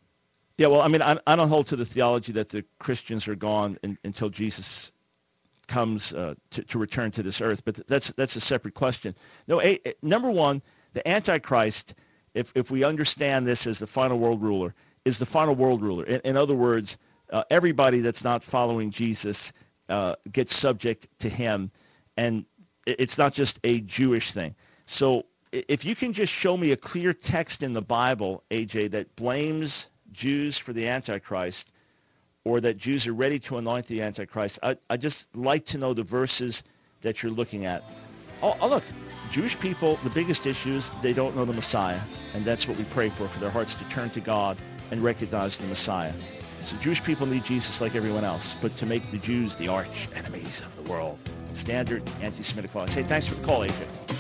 S1: Yeah, well, I mean, I, I don't hold to the theology that the Christians are gone in, until Jesus comes uh, to, to return to this earth, but that's that's a separate question. No, a, a, number one, the Antichrist, if if we understand this as the final world ruler, is the final world ruler. In, in other words, uh, everybody that's not following Jesus uh, gets subject to him, and it's not just a Jewish thing. So if you can just show me a clear text in the Bible, A J, that blames Jews for the Antichrist, or that Jews are ready to anoint the Antichrist, I, I just like to know the verses that you're looking at. Oh, oh, look, Jewish people, the biggest issue is they don't know the Messiah, and that's what we pray for, for their hearts to turn to God and recognize the Messiah. So Jewish people need Jesus like everyone else, but to make the Jews the arch enemies of the world. Standard anti-Semitic laws. Hey, thanks for the call, A J.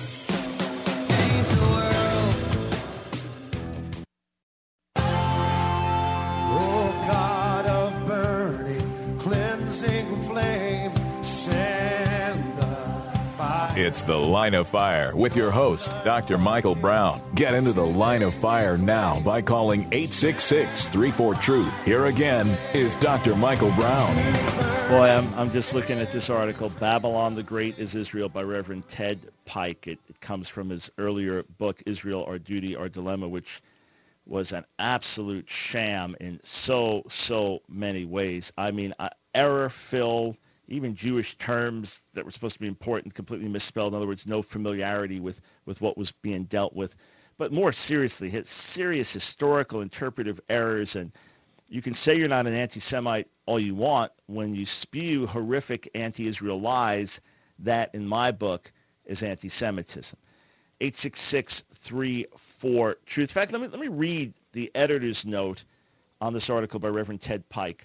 S2: It's The Line of Fire with your host, Doctor Michael Brown. Get into The Line of Fire now by calling eight six six, three four, truth. Here again is Doctor Michael Brown.
S1: Boy, I'm, I'm just looking at this article, Babylon the Great is Israel by Reverend Ted Pike. It, it comes from his earlier book, Israel, Our Duty, Our Dilemma, which was an absolute sham in so, so many ways. I mean, uh, error-filled, even Jewish terms that were supposed to be important completely misspelled. In other words, no familiarity with, with what was being dealt with. But more seriously, his serious historical interpretive errors. And you can say you're not an anti-Semite all you want when you spew horrific anti-Israel lies. That, in my book, is anti-Semitism. eight six six, three four, truth. In fact, let me, let me read the editor's note on this article by Reverend Ted Pike.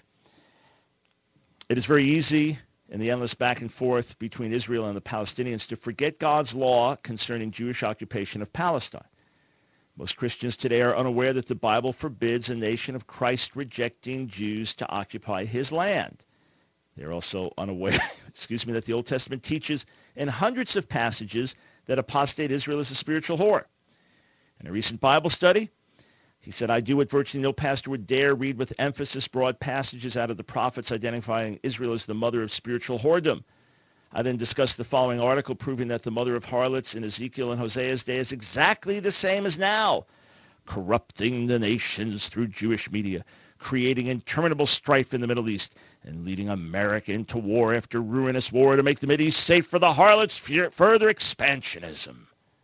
S1: It is very easy in the endless back and forth between Israel and the Palestinians to forget God's law concerning Jewish occupation of Palestine. Most Christians today are unaware that the Bible forbids a nation of Christ-rejecting Jews to occupy his land. They're also unaware, excuse me, that the Old Testament teaches in hundreds of passages that apostate Israel is a spiritual whore. In a recent Bible study, he said, I do what virtually no pastor would dare, read with emphasis broad passages out of the prophets identifying Israel as the mother of spiritual whoredom. I then discussed the following article proving that the mother of harlots in Ezekiel and Hosea's day is exactly the same as now, corrupting the nations through Jewish media, creating interminable strife in the Middle East, and leading America into war after ruinous war to make the Mideast safe for the harlots' further expansionism.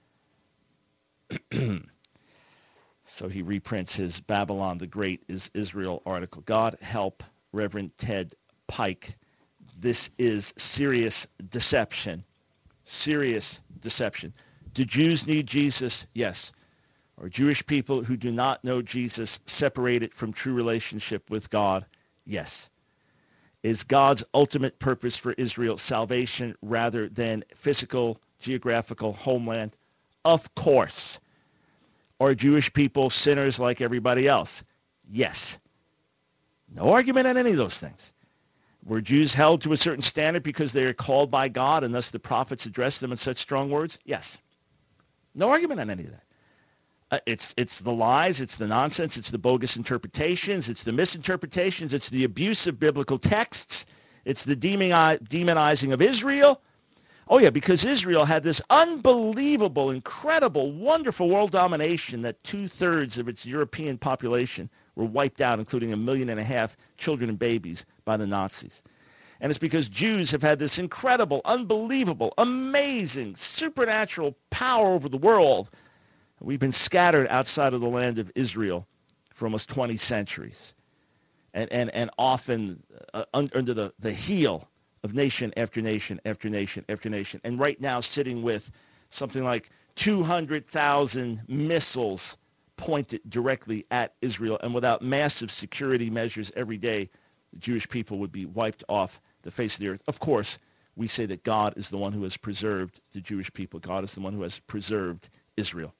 S1: So he reprints his Babylon the Great is Israel article. God help Reverend Ted Pike. This is serious deception. Serious deception. Do Jews need Jesus? Yes. Are Jewish people who do not know Jesus separated from true relationship with God? Yes. Is God's ultimate purpose for Israel salvation rather than physical, geographical homeland? Of course. Are Jewish people sinners like everybody else? Yes. No argument on any of those things. Were Jews held to a certain standard because they are called by God and thus the prophets addressed them in such strong words? Yes. No argument on any of that. Uh, it's, it's the lies, it's the nonsense, it's the bogus interpretations, it's the misinterpretations, it's the abuse of biblical texts, it's the demonizing of Israel. Oh, yeah, because Israel had this unbelievable, incredible, wonderful world domination that two-thirds of its European population were wiped out, including a million and a half children and babies, by the Nazis. And it's because Jews have had this incredible, unbelievable, amazing, supernatural power over the world. We've been scattered outside of the land of Israel for almost twenty centuries, and, and, and often uh, under the, the heel of nation after nation after nation after nation. And right now sitting with something like two hundred thousand missiles pointed directly at Israel. And without massive security measures every day, the Jewish people would be wiped off the face of the earth. Of course, we say that God is the one who has preserved the Jewish people. God is the one who has preserved Israel.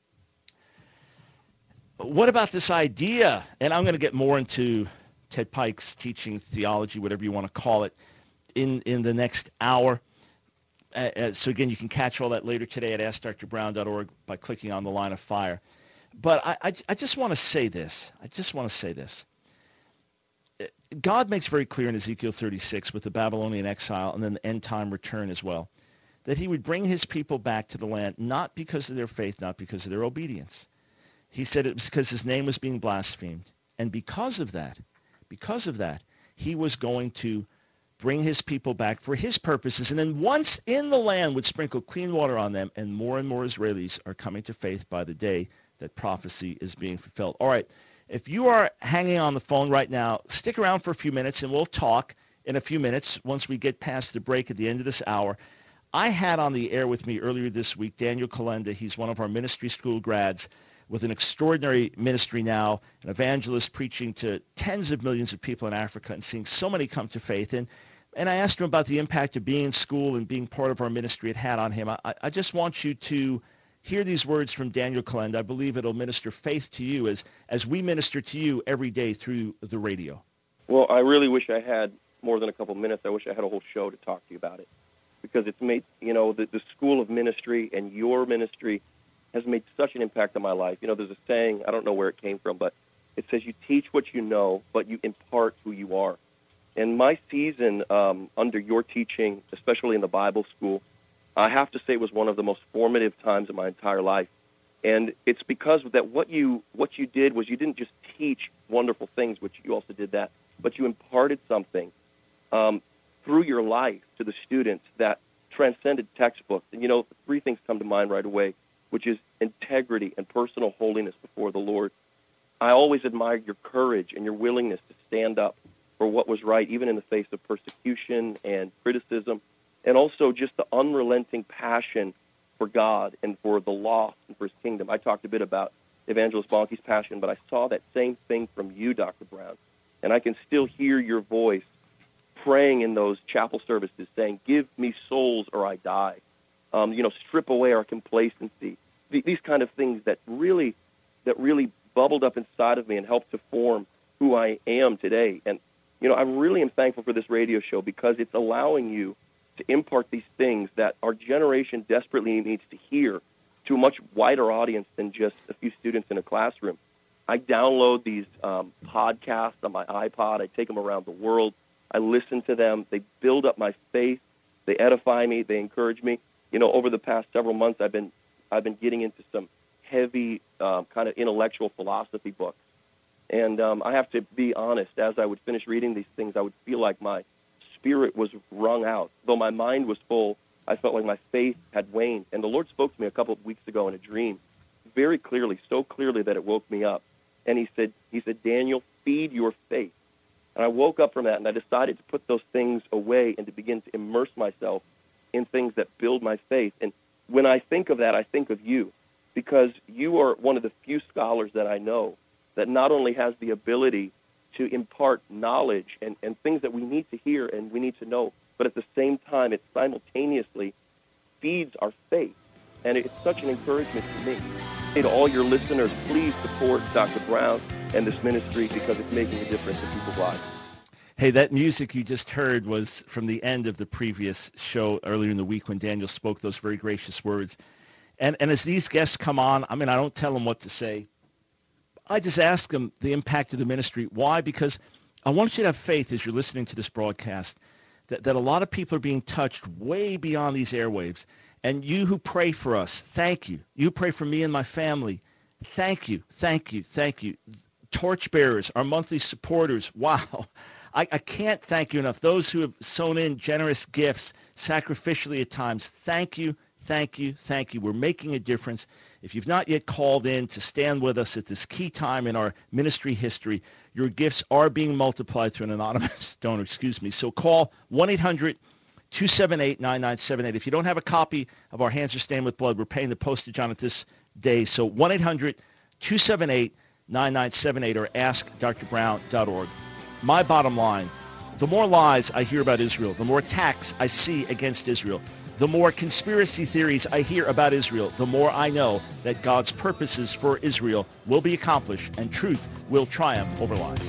S1: What about this idea? And I'm going to get more into Ted Pike's teaching, theology, whatever you want to call it, in, in the next hour. Uh, so again, you can catch all that later today at ask dr brown dot org by clicking on the Line of Fire. But I, I, I just want to say this. I just want to say this. God makes very clear in Ezekiel thirty-six with the Babylonian exile and then the end time return as well, that he would bring his people back to the land, not because of their faith, not because of their obedience. He said it was because his name was being blasphemed. And because of that, because of that, he was going to bring his people back for his purposes. And then once in the land would sprinkle clean water on them, and more and more Israelis are coming to faith by the day that prophecy is being fulfilled. All right, if you are hanging on the phone right now, stick around for a few minutes, and we'll talk in a few minutes once we get past the break at the end of this hour. I had on the air with me earlier this week Daniel Kolenda. He's one of our ministry school grads with an extraordinary ministry now, an evangelist preaching to tens of millions of people in Africa and seeing so many come to faith. And, and I asked him about the impact of being in school and being part of our ministry it had on him. I, I just want you to hear these words from Daniel Kolenda. I believe it'll minister faith to you as, as we minister to you every day through the radio.
S5: Well, I really wish I had more than a couple minutes. I wish I had a whole show to talk to you about it, because it's made, you know, the, the school of ministry and your ministry has made such an impact on my life. You know, there's a saying, I don't know where it came from, but it says you teach what you know, but you impart who you are. And my season um, under your teaching, especially in the Bible school, I have to say it was one of the most formative times of my entire life. And it's because of that what you what you did was you didn't just teach wonderful things, which you also did that, but you imparted something um, through your life to the students that transcended textbooks. And, you know, three things come to mind right away, which is integrity and personal holiness before the Lord. I always admired your courage and your willingness to stand up for what was right, even in the face of persecution and criticism, and also just the unrelenting passion for God and for the lost and for his kingdom. I talked a bit about Evangelist Bonnke's passion, but I saw that same thing from you, Doctor Brown, and I can still hear your voice praying in those chapel services saying, give me souls or I die. Um, you know, strip away our complacency. These kind of things that really, that really bubbled up inside of me and helped to form who I am today. And, you know, I really am thankful for this radio show because it's allowing you to impart these things that our generation desperately needs to hear to a much wider audience than just a few students in a classroom. I download these um, podcasts on my iPod. I take them around the world. I listen to them. They build up my faith. They edify me. They encourage me. You know, over the past several months, I've been I've been getting into some heavy um, kind of intellectual philosophy books. And um, I have to be honest, as I would finish reading these things, I would feel like my spirit was wrung out. Though my mind was full, I felt like my faith had waned. And the Lord spoke to me a couple of weeks ago in a dream, very clearly, so clearly that it woke me up. And he said, he said, Daniel, feed your faith. And I woke up from that, and I decided to put those things away and to begin to immerse myself in things that build my faith. And when I think of that, I think of you, because you are one of the few scholars that I know that not only has the ability to impart knowledge and, and things that we need to hear and we need to know, but at the same time, it simultaneously feeds our faith. And it's such an encouragement to me. Hey, to all your listeners, please support Doctor Brown and this ministry because it's making a difference in people's lives.
S1: Hey, that music you just heard was from the end of the previous show earlier in the week when Daniel spoke those very gracious words. And and as these guests come on, I mean, I don't tell them what to say. I just ask them the impact of the ministry. Why? Because I want you to have faith as you're listening to this broadcast that, that a lot of people are being touched way beyond these airwaves. And you who pray for us, thank you. You pray for me and my family. Thank you, thank you, thank you. Torchbearers, our monthly supporters, wow. I, I can't thank you enough. Those who have sown in generous gifts, sacrificially at times, thank you, thank you, thank you. We're making a difference. If you've not yet called in to stand with us at this key time in our ministry history, your gifts are being multiplied through an anonymous donor, excuse me. So call one eight hundred two seven eight nine nine seven eight. If you don't have a copy of Our Hands Are Stained with Blood, we're paying the postage on it this day. So one eight hundred two seven eight nine nine seven eight or ask dr brown dot org. My bottom line, the more lies I hear about Israel, the more attacks I see against Israel, the more conspiracy theories I hear about Israel, the more I know that God's purposes for Israel will be accomplished and truth will triumph over lies.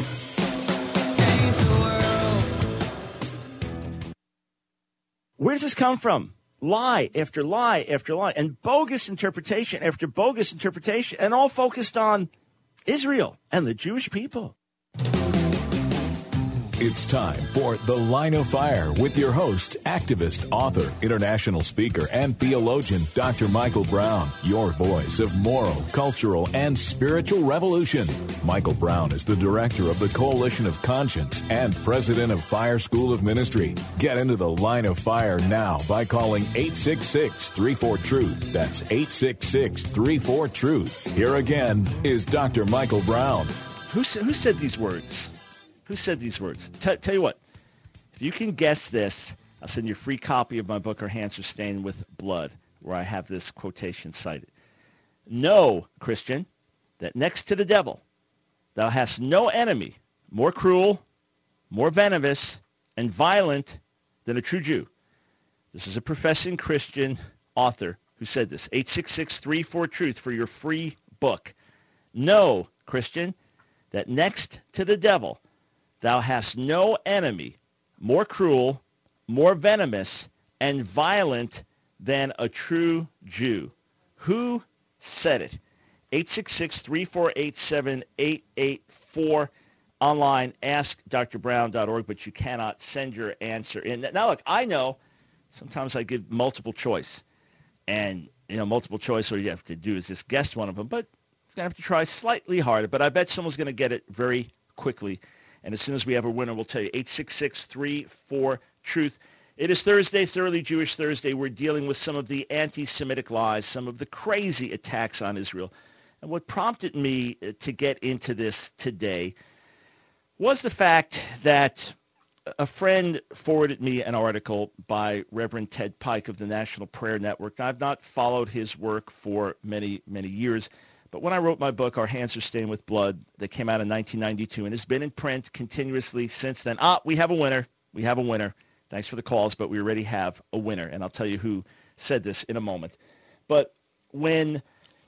S1: Where does this come from? Lie after lie after lie, and bogus interpretation after bogus interpretation, and all focused on Israel and the Jewish people.
S2: It's time for The Line of Fire with your host, activist, author, international speaker, and theologian, Doctor Michael Brown, your voice of moral, cultural, and spiritual revolution. Michael Brown is the director of the Coalition of Conscience and president of Fire School of Ministry. Get into The Line of Fire now by calling eight six six, three four, truth. That's eight six six, three four, truth. Here again is Doctor Michael Brown.
S1: Who, sa- who said these words? Who said these words? T- tell you what, if you can guess this, I'll send you a free copy of my book, Our Hands Are Stained with Blood, where I have this quotation cited. Know, Christian, that next to the devil, thou hast no enemy more cruel, more venomous, and violent than a true Jew. This is a professing Christian author who said this. eight six six, three four, truth for your free book. Know, Christian, that next to the devil, thou hast no enemy more cruel, more venomous, and violent than a true Jew. Who said it? eight six six, three four eight, seven eight eight four. Online, ask d r brown dot org, but you cannot send your answer in. Now, look, I know sometimes I give multiple choice. And, you know, multiple choice, all you have to do is just guess one of them. But you're going to have to try slightly harder. But I bet someone's going to get it very quickly. And as soon as we have a winner, we'll tell you. eight six six, three four, truth. It is Thursday, Thoroughly Jewish Thursday. We're dealing with some of the anti-Semitic lies, some of the crazy attacks on Israel. And what prompted me to get into this today was the fact that a friend forwarded me an article by Reverend Ted Pike of the National Prayer Network. Now, I've not followed his work for many, many years. But when I wrote my book, Our Hands Are Stained with Blood, that came out in nineteen ninety-two and has been in print continuously since then. Ah, we have a winner. We have a winner. Thanks for the calls, but we already have a winner. And I'll tell you who said this in a moment. But when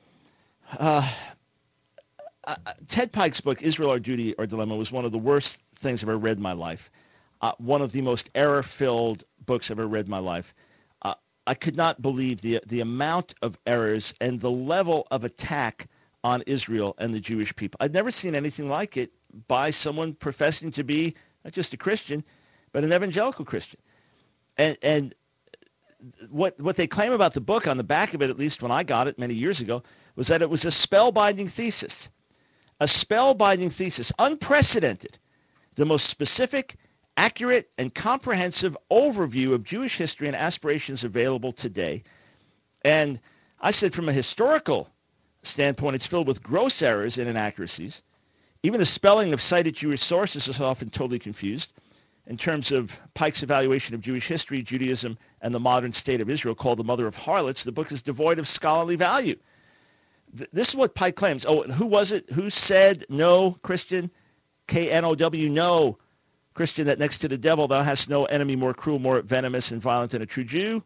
S1: uh, uh, Ted Pike's book, Israel, Our Duty, Our Dilemma, was one of the worst things I've ever read in my life. Uh, one of the most error-filled books I've ever read in my life. Uh, I could not believe the the amount of errors and the level of attack on Israel and the Jewish people. I'd never seen anything like it by someone professing to be not just a Christian, but an evangelical Christian. And and what what they claim about the book on the back of it, at least when I got it many years ago, was that it was a spellbinding thesis. A spellbinding thesis, unprecedented. The most specific, accurate, and comprehensive overview of Jewish history and aspirations available today. And I said from a historical standpoint, it's filled with gross errors and inaccuracies. Even the spelling of cited Jewish sources is often totally confused. In terms of Pike's evaluation of Jewish history, Judaism, and the modern state of Israel, called the mother of harlots, the book is devoid of scholarly value. Th- this is what Pike claims. Oh, and who was it? Who said, no, Christian, K N O W, no, Christian, that next to the devil thou hast no enemy more cruel, more venomous, and violent than a true Jew?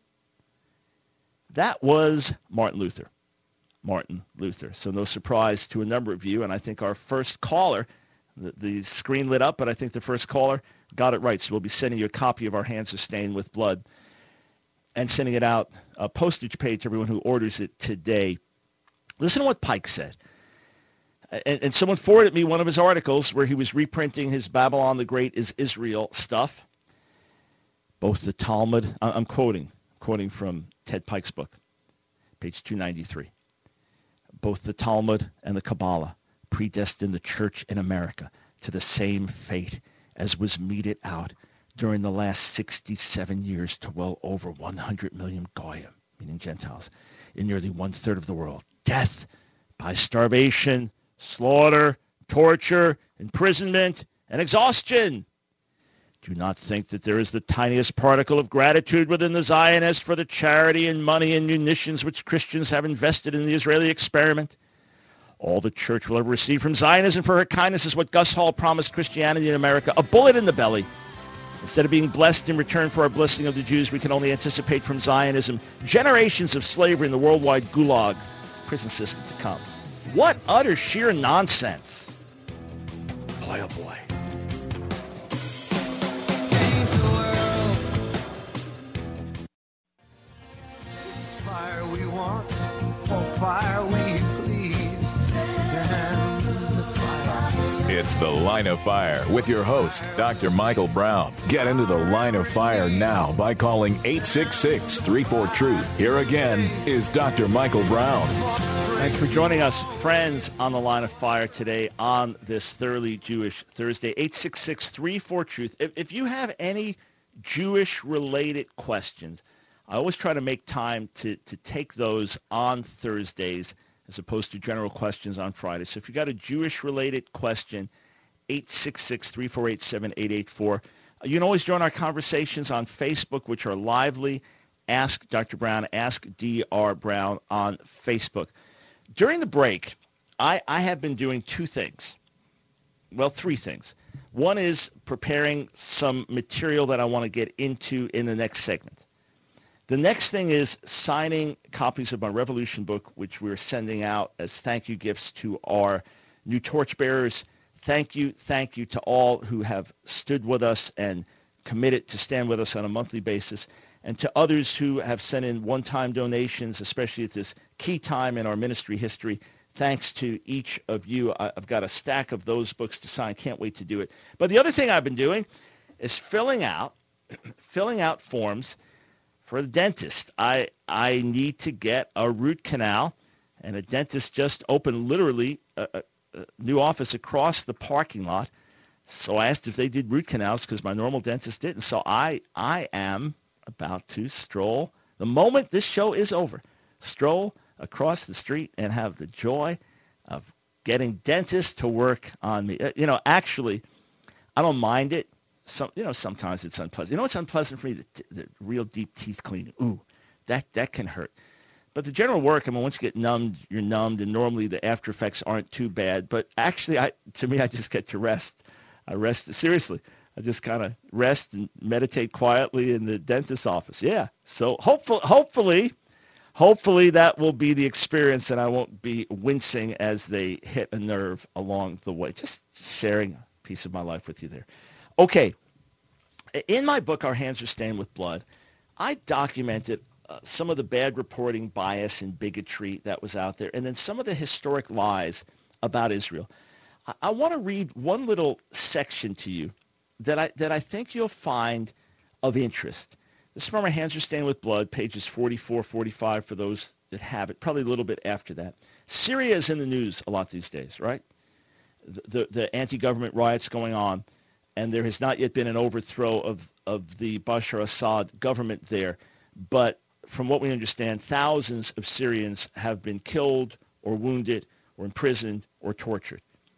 S1: That was Martin Luther. Martin Luther. So no surprise to a number of you, and I think our first caller, the, the screen lit up, but I think the first caller got it right. So we'll be sending you a copy of Our Hands Are Stained with Blood and sending it out, a postage paid to everyone who orders it today. Listen to what Pike said. And, and someone forwarded me one of his articles where he was reprinting his Babylon the Great is Israel stuff. Both the Talmud, I'm quoting, quoting from Ted Pike's book, page two ninety-three. Both the Talmud and the Kabbalah predestined the church in America to the same fate as was meted out during the last sixty-seven years to well over one hundred million Goyim, meaning Gentiles, in nearly one-third of the world. Death by starvation, slaughter, torture, imprisonment, and exhaustion. Do not think that there is the tiniest particle of gratitude within the Zionists for the charity and money and munitions which Christians have invested in the Israeli experiment. All the church will ever receive from Zionism for her kindness is what Gus Hall promised Christianity in America, a bullet in the belly. Instead of being blessed in return for our blessing of the Jews, we can only anticipate from Zionism generations of slavery in the worldwide gulag prison system to come. What utter sheer nonsense. Boy, oh boy.
S6: Fire we want, for fire we plead. Stand the fire.
S2: It's The Line of Fire with your host, Doctor Michael Brown. Get into The Line of Fire now by calling eight six six, three four, truth. Here again is Doctor Michael Brown.
S1: Thanks for joining us, friends, on The Line of Fire today on this Thoroughly Jewish Thursday. eight six six, three four, truth. If, if you have any Jewish-related questions, I always try to make time to, to take those on Thursdays as opposed to general questions on Friday. So if you got a Jewish-related question, eight six six, three four eight, seven eight eight four. You can always join our conversations on Facebook, which are lively. Ask Doctor Brown, Ask D R Brown on Facebook. During the break, I, I have been doing two things. Well, three things. One is preparing some material that I want to get into in the next segment. The next thing is signing copies of my Revolution book, which we're sending out as thank you gifts to our new torchbearers. Thank you, thank you to all who have stood with us and committed to stand with us on a monthly basis, and to others who have sent in one-time donations, especially at this key time in our ministry history. Thanks to each of you. I've got a stack of those books to sign. Can't wait to do it. But the other thing I've been doing is filling out, filling out forms for the dentist. I I need to get a root canal, and a dentist just opened literally a, a, a new office across the parking lot. So I asked if they did root canals because my normal dentist didn't. So I I am about to stroll, the moment this show is over, stroll across the street and have the joy of getting dentists to work on me. You know, actually, I don't mind it. Some, you know, sometimes it's unpleasant. You know what's unpleasant for me? The, the real deep teeth cleaning. Ooh, that, that can hurt. But the general work, I mean, once you get numbed, you're numbed, and normally the after effects aren't too bad. But actually, I to me, I just get to rest. I rest, seriously. I just kind of rest and meditate quietly in the dentist's office. Yeah. So hopefully, hopefully, hopefully that will be the experience, and I won't be wincing as they hit a nerve along the way. Just sharing a piece of my life with you there. Okay, in my book, Our Hands Are Stained with Blood, I documented uh, some of the bad reporting, bias, and bigotry that was out there, and then some of the historic lies about Israel. I, I want to read one little section to you that I that I think you'll find of interest. This is from Our Hands Are Stained with Blood, pages forty-four, forty-five for those that have it, probably a little bit after that. Syria is in the news a lot these days, right? The, the, the anti-government riots going on. And there has not yet been an overthrow of, of the Bashar Assad government there. But from what we understand, thousands of Syrians have been killed or wounded or imprisoned or tortured.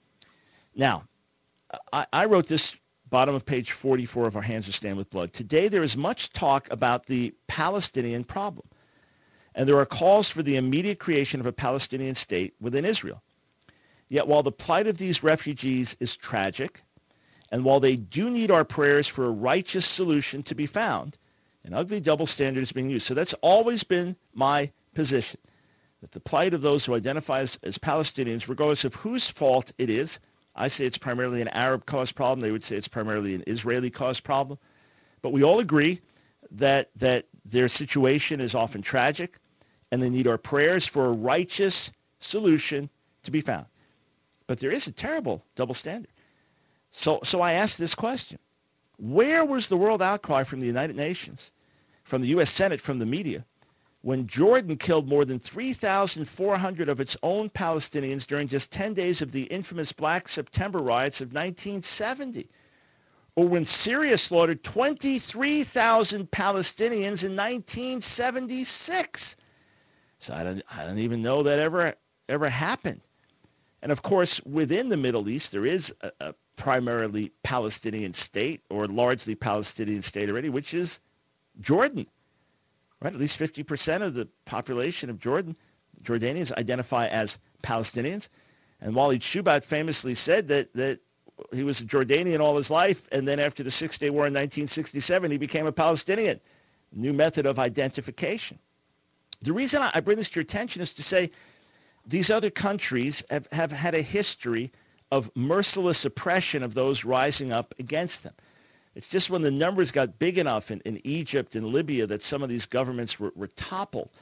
S1: Now, I, I wrote this bottom of page forty-four of Our Hands Are Stained with Blood. Today there is much talk about the Palestinian problem. And there are calls for the immediate creation of a Palestinian state within Israel. Yet while the plight of these refugees is tragic, and while they do need our prayers for a righteous solution to be found, an ugly double standard is being used. So that's always been my position, that the plight of those who identify as, as Palestinians, regardless of whose fault it is, I say it's primarily an Arab-caused problem. They would say it's primarily an Israeli-caused problem. But we all agree that that their situation is often tragic, and they need our prayers for a righteous solution to be found. But there is a terrible double standard. So so I asked this question. Where was the world outcry from the United Nations, from the U S Senate, from the media, when Jordan killed more than three thousand four hundred of its own Palestinians during just ten days of the infamous Black September riots of nineteen seventy? Or when Syria slaughtered twenty-three thousand Palestinians in nineteen seventy-six? So I don't, I don't even know that ever ever happened. And of course, within the Middle East, there is a, a primarily Palestinian state, or largely Palestinian state already, which is Jordan. Right? At least fifty percent of the population of Jordan, Jordanians, identify as Palestinians. And Walid Shoebat famously said that, that he was a Jordanian all his life, and then after the Six-Day War in nineteen sixty-seven, he became a Palestinian. New method of identification. The reason I bring this to your attention is to say these other countries have, have had a history of merciless oppression of those rising up against them. It's just when the numbers got big enough in, in Egypt and Libya that some of these governments were, were toppled.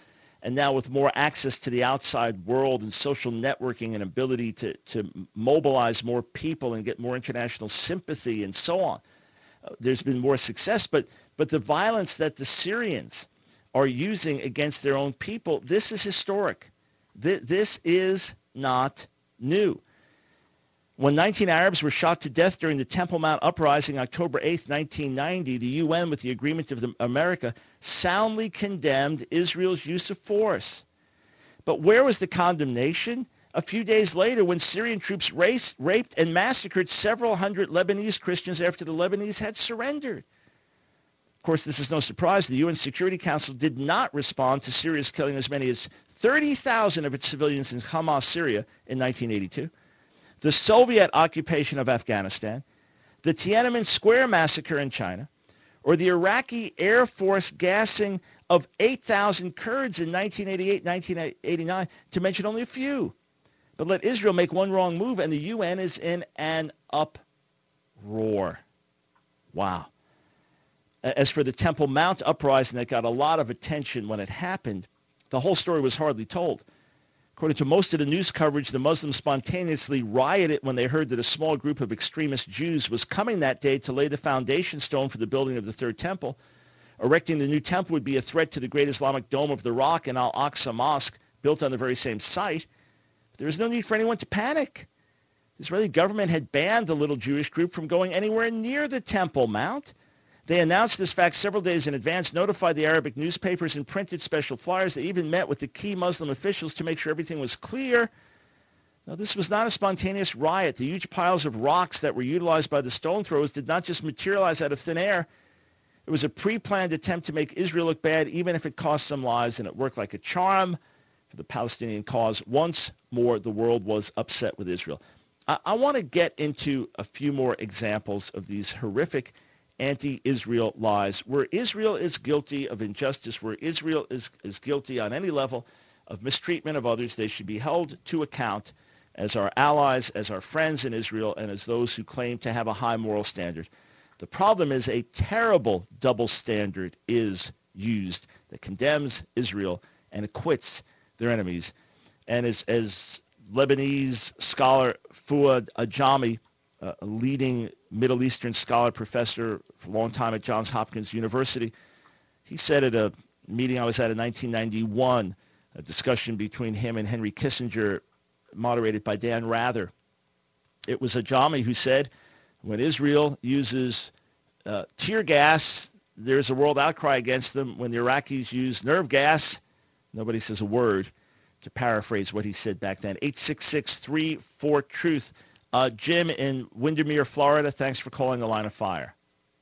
S1: And now with more access to the outside world and social networking and ability to, to mobilize more people and get more international sympathy and so on, uh, there's been more success. But, but the violence that the Syrians are using against their own people, this is historic. Th- this is not new. When nineteen Arabs were shot to death during the Temple Mount uprising October eighth, nineteen ninety, the U N, with the agreement of the America, soundly condemned Israel's use of force. But where was the condemnation? A few days later, when Syrian troops race, raped and massacred several hundred Lebanese Christians after the Lebanese had surrendered. Of course, this is no surprise. The U N Security Council did not respond to Syria's killing as many as thirty thousand of its civilians in Hamas, Syria in nineteen eighty-two. The Soviet occupation of Afghanistan, the Tiananmen Square massacre in China, or the Iraqi Air Force gassing of eight thousand Kurds in nineteen eighty-eight, nineteen eighty-nine, to mention only a few. But let Israel make one wrong move, and the U N is in an uproar. Wow. As for the Temple Mount uprising that got a lot of attention when it happened, the whole story was hardly told. According to most of the news coverage, the Muslims spontaneously rioted when they heard that a small group of extremist Jews was coming that day to lay the foundation stone for the building of the Third Temple. Erecting the new temple would be a threat to the Great Islamic Dome of the Rock and Al-Aqsa Mosque, built on the very same site. There was no need for anyone to panic. The Israeli government had banned the little Jewish group from going anywhere near the Temple Mount. They announced this fact several days in advance, notified the Arabic newspapers, and printed special flyers. They even met with the key Muslim officials to make sure everything was clear. Now, this was not a spontaneous riot. The huge piles of rocks that were utilized by the stone throwers did not just materialize out of thin air. It was a pre-planned attempt to make Israel look bad, even if it cost some lives, and it worked like a charm for the Palestinian cause. Once more, the world was upset with Israel. I, I want to get into a few more examples of these horrific anti-Israel lies, where Israel is guilty of injustice, where Israel is, is guilty on any level of mistreatment of others. They should be held to account as our allies, as our friends in Israel, and as those who claim to have a high moral standard. The problem is a terrible double standard is used that condemns Israel and acquits their enemies. And as, as Lebanese scholar Fuad Ajami, uh, a leading Middle Eastern scholar, professor for a long time at Johns Hopkins University, he said at a meeting I was at in nineteen ninety-one, a discussion between him and Henry Kissinger, moderated by Dan Rather. It was Ajami who said, when Israel uses uh, tear gas, there's a world outcry against them. When the Iraqis use nerve gas, nobody says a word, to paraphrase what he said back then. eight six six, three four, truth. Uh, Jim in Windermere, Florida, thanks for calling the Line of Fire.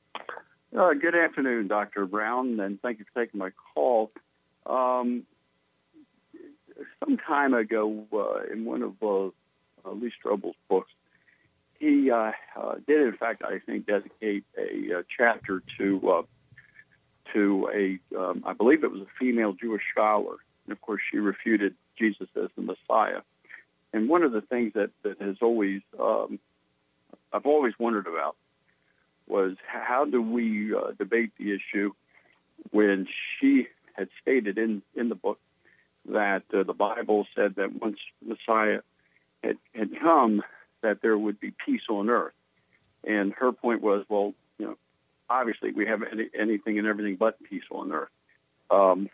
S7: Uh, good afternoon, Doctor Brown, and thank you for taking my call. Um, some time ago, uh, in one of uh, uh, Lee Strobel's books, he uh, uh, did, in fact, I think, dedicate a uh, chapter to uh, to a, um, I believe it was a female Jewish scholar. And, of course, she refuted Jesus as the Messiah. And one of the things that, that has always, um, I've always wondered about was how do we uh, debate the issue when she had stated in, in the book that uh, the Bible said that once Messiah had, had come, that there would be peace on earth. And her point was, well, you know, obviously we have any, anything and everything but peace on earth. Um,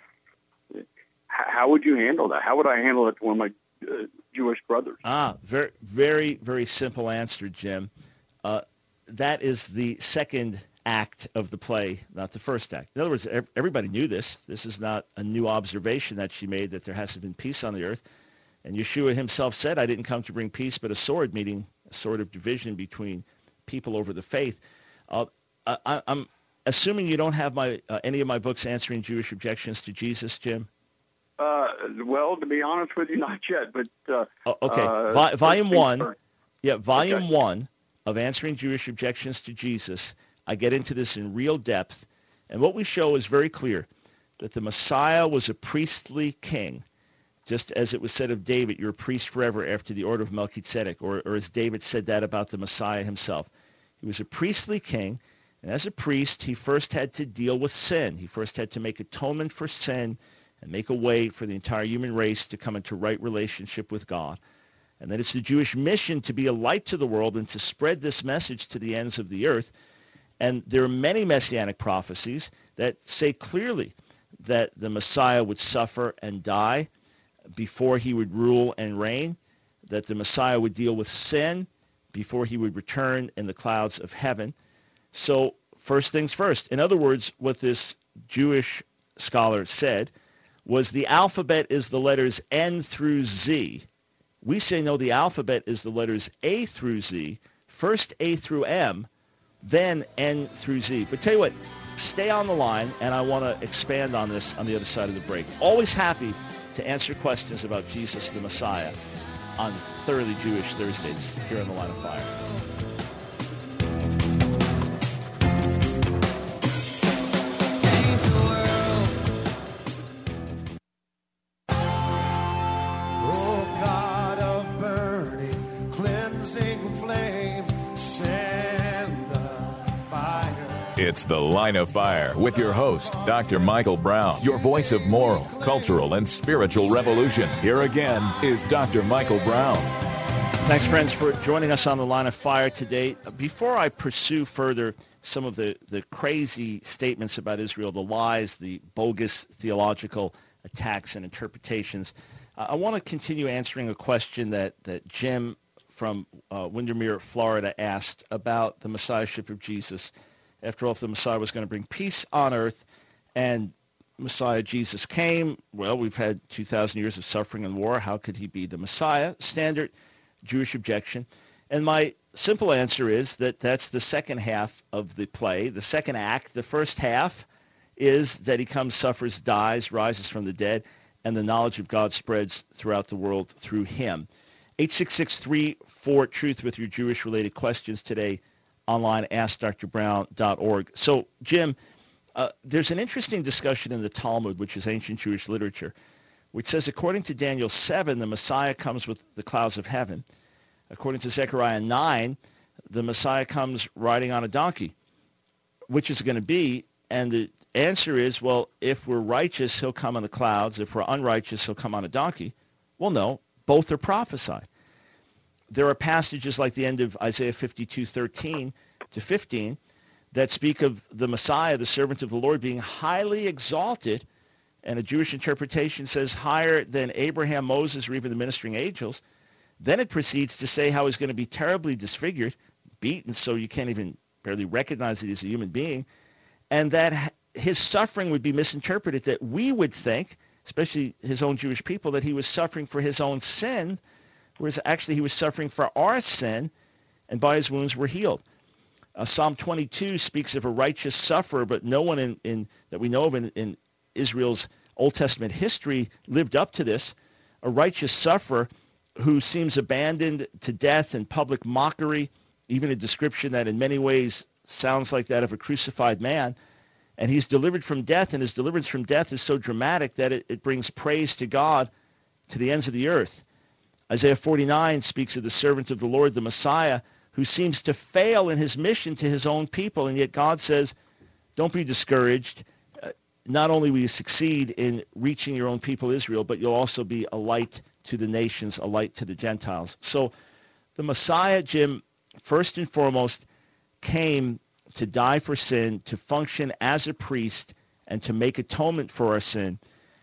S7: how would you handle that? How would I handle it to one of my uh, Jewish brothers? Ah,
S1: very, very, very simple answer, Jim. Uh, that is the second act of the play, not the first act. In other words, everybody knew this. This is not a new observation that she made, that there hasn't been peace on the earth. And Yeshua himself said, I didn't come to bring peace, but a sword, meaning a sword of division between people over the faith. Uh, I, I'm assuming you don't have my uh, any of my books answering Jewish objections to Jesus, Jim?
S7: Uh, well, to be honest with you, not yet. But uh,
S1: oh, okay,
S7: uh,
S1: Vi- volume one,
S7: first.
S1: yeah, volume
S7: okay.
S1: one of Answering Jewish Objections to Jesus. I get into this in real depth, and what we show is very clear that the Messiah was a priestly king, just as it was said of David, "You're a priest forever after the order of Melchizedek," or, or as David said that about the Messiah himself. He was a priestly king, and as a priest, he first had to deal with sin. He first had to make atonement for sin and make a way for the entire human race to come into right relationship with God. And that it's the Jewish mission to be a light to the world and to spread this message to the ends of the earth. And there are many messianic prophecies that say clearly that the Messiah would suffer and die before he would rule and reign, that the Messiah would deal with sin before he would return in the clouds of heaven. So first things first. In other words, what this Jewish scholar said was the alphabet is the letters N through Z. We say, no, the alphabet is the letters A through Z, first A through M, then N through Z. But tell you what, stay on the line, and I want to expand on this on the other side of the break. Always happy to answer questions about Jesus the Messiah on Thoroughly Jewish Thursdays here on The Line of Fire.
S2: It's The Line of Fire with your host, Doctor Michael Brown, your voice of moral, cultural, and spiritual revolution. Here again is Doctor Michael Brown.
S1: Thanks, friends, for joining us on The Line of Fire today. Before I pursue further some of the, the crazy statements about Israel, the lies, the bogus theological attacks and interpretations, uh, I want to continue answering a question that, that Jim from uh, Windermere, Florida, asked about the Messiahship of Jesus. After all, if the Messiah was going to bring peace on earth and Messiah Jesus came, well, we've had two thousand years of suffering and war. How could he be the Messiah? Standard Jewish objection. And my simple answer is that that's the second half of the play, the second act. The first half is that he comes, suffers, dies, rises from the dead, and the knowledge of God spreads throughout the world through him. eight six six, three four, truth with your Jewish-related questions today. Online, ask dr brown dot org. So, Jim, uh, there's an interesting discussion in the Talmud, which is ancient Jewish literature, which says, according to Daniel seven, the Messiah comes with the clouds of heaven. According to Zechariah nine, the Messiah comes riding on a donkey. Which is it going to be? And the answer is, well, if we're righteous, he'll come on the clouds. If we're unrighteous, he'll come on a donkey. Well, no, both are prophesied. There are passages like the end of Isaiah fifty-two, thirteen to fifteen that speak of the Messiah, the servant of the Lord, being highly exalted, and a Jewish interpretation says higher than Abraham, Moses, or even the ministering angels. Then it proceeds to say how he's going to be terribly disfigured, beaten so you can't even barely recognize that he's a human being, and that his suffering would be misinterpreted, that we would think, especially his own Jewish people, that he was suffering for his own sin, whereas actually he was suffering for our sin, and by his wounds we're healed. Uh, Psalm twenty-two speaks of a righteous sufferer, but no one in, in that we know of in, in Israel's Old Testament history lived up to this. A righteous sufferer who seems abandoned to death and public mockery, even a description that in many ways sounds like that of a crucified man. And he's delivered from death, and his deliverance from death is so dramatic that it, it brings praise to God to the ends of the earth. Isaiah forty-nine speaks of the servant of the Lord, the Messiah, who seems to fail in his mission to his own people, and yet God says, don't be discouraged. Uh, not only will you succeed in reaching your own people, Israel, but you'll also be a light to the nations, a light to the Gentiles. So the Messiah, Jim, first and foremost, came to die for sin, to function as a priest, and to make atonement for our sin,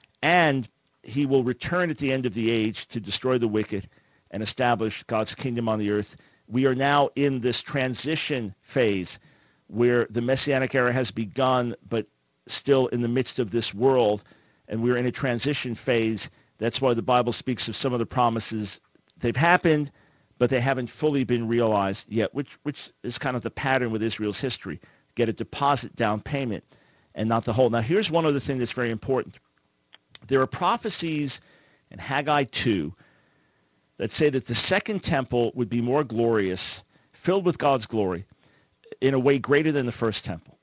S1: and he will return at the end of the age to destroy the wicked and establish God's kingdom on the earth. We are now in this transition phase where the Messianic era has begun, but still in the midst of this world, and we're in a transition phase. That's why the Bible speaks of some of the promises. They've happened, but they haven't fully been realized yet, which, which is kind of the pattern with Israel's history. Get a deposit down payment and not the whole. Now, here's one other thing that's very important. There are prophecies in Haggai two that say that the second temple would be more glorious, filled with God's glory, in a way greater than the first temple.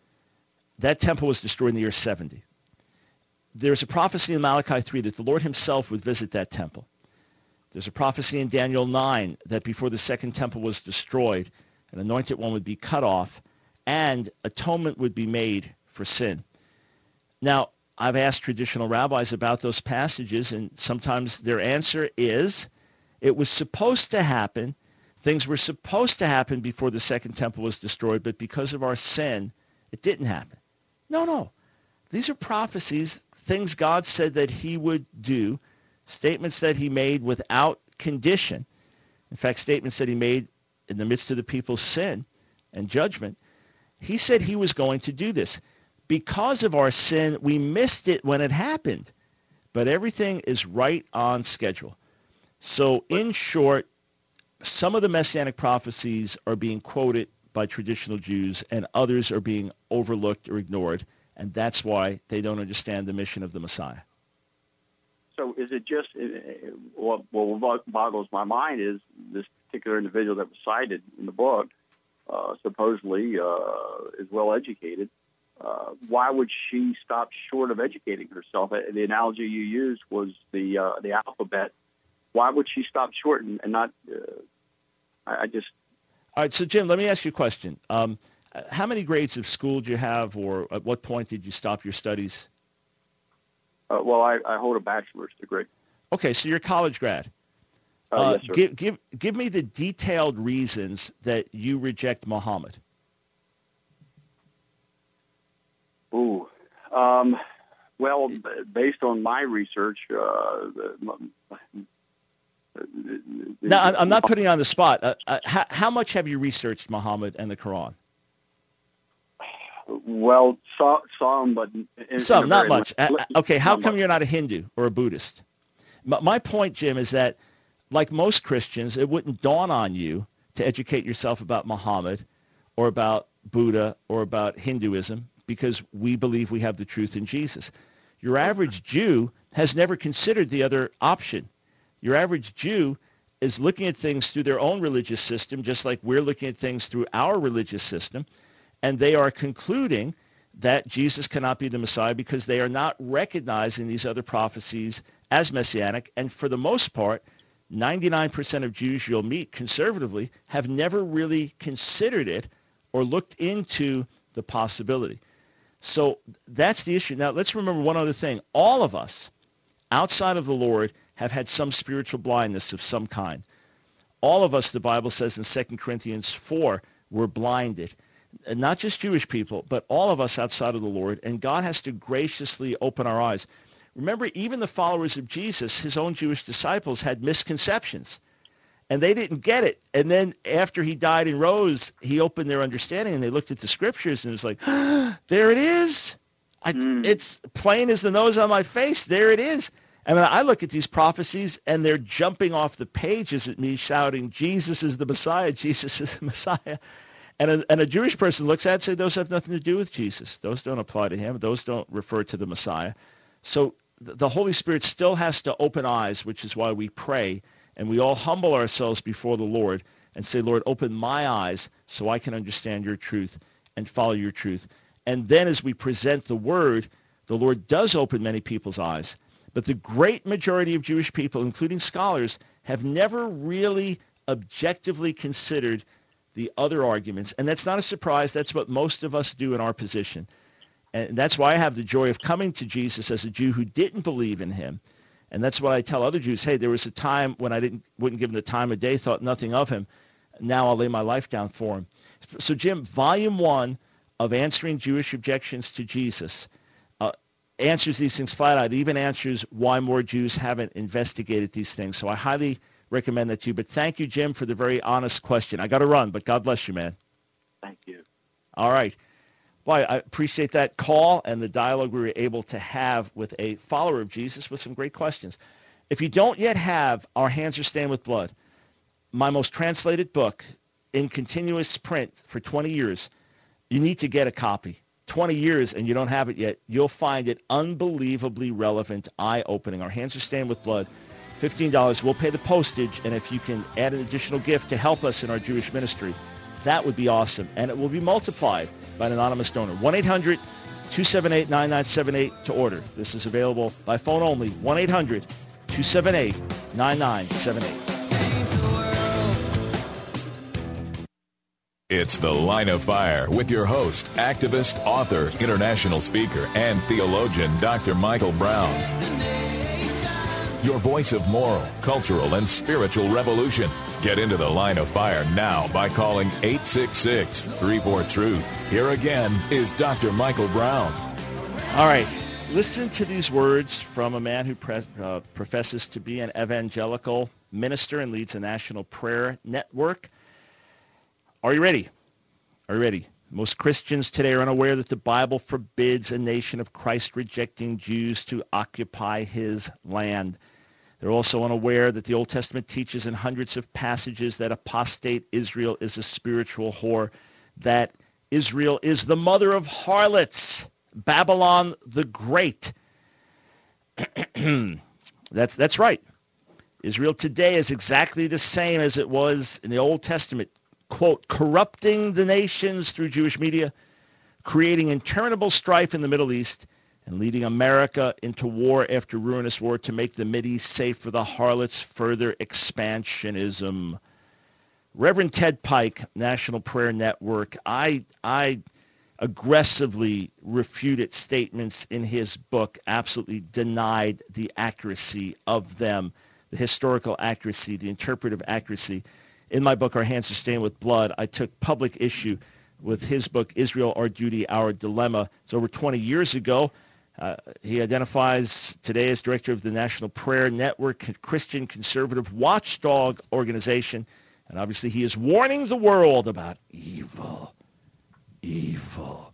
S1: That temple was destroyed in the year seventy. There's a prophecy in Malachi three that the Lord himself would visit that temple. There's a prophecy in Daniel nine that before the second temple was destroyed, an anointed one would be cut off, and atonement would be made for sin. Now, I've asked traditional rabbis about those passages, and sometimes their answer is, it was supposed to happen. Things were supposed to happen before the second temple was destroyed, but because of our sin, it didn't happen. No, no. These are prophecies, things God said that he would do, statements that he made without condition. In fact, statements that he made in the midst of the people's sin and judgment. He said he was going to do this. Because of our sin, we missed it when it happened. But everything is right on schedule. So in short, some of the Messianic prophecies are being quoted by traditional Jews, and others are being overlooked or ignored, and that's why they don't understand the mission of the Messiah.
S7: So is it just, what, what boggles my mind is this particular individual that was cited in the book, uh, supposedly uh, is well-educated. Uh, why would she stop short of educating herself? The analogy you used was the uh, the alphabet. Why would she stop short and, and not, uh, I, I just...
S1: All right, so Jim, let me ask you a question. Um, how many grades of school did you have, or at what point did you stop your studies?
S7: Uh, well, I, I hold a bachelor's degree.
S1: Okay, so you're a college grad.
S7: Uh,
S1: uh,
S7: yes, sir.
S1: Give, give, give me the detailed reasons that you reject Muhammad.
S7: Ooh. Um, well, based on my research... Uh,
S1: Now, I'm not putting you on the spot. Uh, uh, how, how much have you researched Muhammad and the Quran?
S7: Well, so, some, but... In,
S1: some,
S7: in
S1: not much.
S7: Li-
S1: Uh, okay, how
S7: not
S1: come
S7: much.
S1: you're not a Hindu or a Buddhist? My, my point, Jim, is that, like most Christians, it wouldn't dawn on you to educate yourself about Muhammad or about Buddha or about Hinduism, because we believe we have the truth in Jesus. Your average Jew has never considered the other option. Your average Jew is looking at things through their own religious system, just like we're looking at things through our religious system, and they are concluding that Jesus cannot be the Messiah because they are not recognizing these other prophecies as messianic. And for the most part, ninety-nine percent of Jews you'll meet conservatively have never really considered it or looked into the possibility. So that's the issue. Now, let's remember one other thing. All of us, outside of the Lord, have had some spiritual blindness of some kind. All of us, the Bible says in Second Corinthians four, were blinded. And not just Jewish people, but all of us outside of the Lord. And God has to graciously open our eyes. Remember, even the followers of Jesus, his own Jewish disciples, had misconceptions. And they didn't get it. And then after he died and rose, he opened their understanding, and they looked at the scriptures, and it was like, ah, there it is. I, mm. It's plain as the nose on my face. There it is. I mean, I look at these prophecies, and they're jumping off the pages at me, shouting, Jesus is the Messiah, Jesus is the Messiah. And a, and a Jewish person looks at it and says, those have nothing to do with Jesus. Those don't apply to him. Those don't refer to the Messiah. So th- the Holy Spirit still has to open eyes, which is why we pray, and we all humble ourselves before the Lord and say, Lord, open my eyes so I can understand your truth and follow your truth. And then as we present the word, the Lord does open many people's eyes. But the great majority of Jewish people, including scholars, have never really objectively considered the other arguments. And that's not a surprise. That's what most of us do in our position. And that's why I have the joy of coming to Jesus as a Jew who didn't believe in him. And that's why I tell other Jews, hey, there was a time when I didn't wouldn't give him the time of day, thought nothing of him. Now I'll lay my life down for him. So, Jim, volume one of Answering Jewish Objections to Jesus uh, answers these things flat out. It even answers why more Jews haven't investigated these things. So I highly recommend that to you. But thank you, Jim, for the very honest question. I got to run, but God bless you, man.
S7: Thank you.
S1: All right. Well, I appreciate that call and the dialogue we were able to have with a follower of Jesus with some great questions. If you don't yet have Our Hands Are Stained with Blood, my most translated book in continuous print for twenty years, you need to get a copy. twenty years and you don't have it yet, you'll find it unbelievably relevant, eye-opening. Our Hands Are Stained with Blood, fifteen dollars. We'll pay the postage, and if you can add an additional gift to help us in our Jewish ministry, that would be awesome. And it will be multiplied by an anonymous donor. one eight hundred two seven eight nine nine seven eight to order. This is available by phone only. one eight hundred two seven eight nine nine seven eight.
S2: It's The Line of Fire with your host, activist, author, international speaker, and theologian, Doctor Michael Brown. Your voice of moral, cultural, and spiritual revolution. Get into The Line of Fire now by calling eight six six, three four, truth. Here again is Doctor Michael Brown.
S1: All right. Listen to these words from a man who pre- uh, professes to be an evangelical minister and leads a national prayer network. Are you ready? Are you ready? Most Christians today are unaware that the Bible forbids a nation of Christ-rejecting Jews to occupy his land. They're also unaware that the Old Testament teaches in hundreds of passages that apostate Israel is a spiritual whore, that Israel is the mother of harlots, Babylon the Great. that's, that's right. Israel today is exactly the same as it was in the Old Testament. Quote, corrupting the nations through Jewish media, creating interminable strife in the Middle East, and leading America into war after ruinous war to make the Mideast safe for the harlots' further expansionism. Reverend Ted Pike, National Prayer Network, I, I aggressively refuted statements in his book, absolutely denied the accuracy of them, the historical accuracy, the interpretive accuracy. In my book, Our Hands Are Stained with Blood, I took public issue with his book, Israel, Our Duty, Our Dilemma. It's over twenty years ago. Uh, he identifies today as director of the National Prayer Network, Christian conservative watchdog organization. And obviously he is warning the world about evil, evil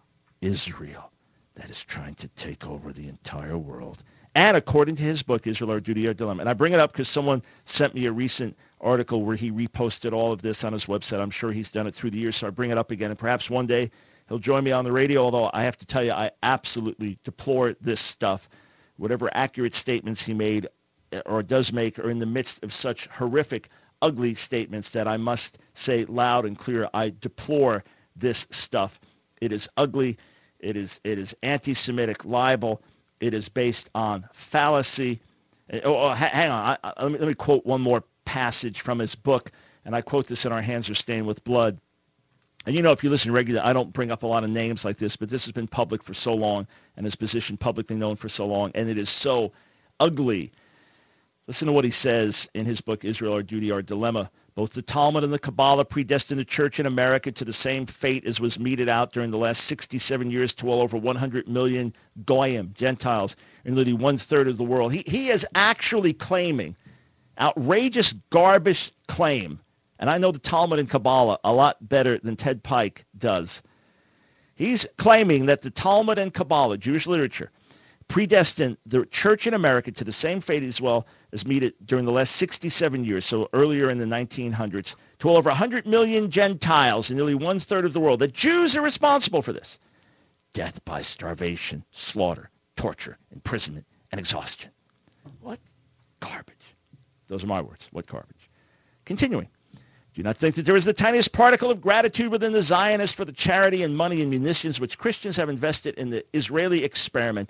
S1: Israel that is trying to take over the entire world. And according to his book, Israel, Our Duty, Our Dilemma. And I bring it up because someone sent me a recent article where he reposted all of this on his website. I'm sure he's done it through the years, so I bring it up again. And perhaps one day he'll join me on the radio, although I have to tell you, I absolutely deplore this stuff. Whatever accurate statements he made or does make are in the midst of such horrific, ugly statements that I must say loud and clear, I deplore this stuff. It is ugly. It is, it is anti-Semitic libel. It is based on fallacy. Oh, oh hang on. I, I, let me, let me quote one more passage from his book, and I quote this in Our Hands Are Stained with Blood. And you know, if you listen regularly, I don't bring up a lot of names like this, but this has been public for so long, and his position publicly known for so long, and it is so ugly. Listen to what he says in his book, Israel, Our Duty, Our Dilemma. Both the Talmud and the Kabbalah predestined the church in America to the same fate as was meted out during the last sixty-seven years to well over one hundred million Goyim, Gentiles, in nearly one-third of the world. He, he is actually claiming, outrageous garbage claim, and I know the Talmud and Kabbalah a lot better than Ted Pike does. He's claiming that the Talmud and Kabbalah, Jewish literature, predestined the church in America to the same fate as well as meted during the last sixty-seven years, so earlier in the nineteen hundreds, to well over one hundred million Gentiles in nearly one-third of the world. The Jews are responsible for this. Death by starvation, slaughter, torture, imprisonment, and exhaustion. What garbage. Those are my words. What garbage. Continuing. Do not think that there is the tiniest particle of gratitude within the Zionists for the charity and money and munitions which Christians have invested in the Israeli experiment.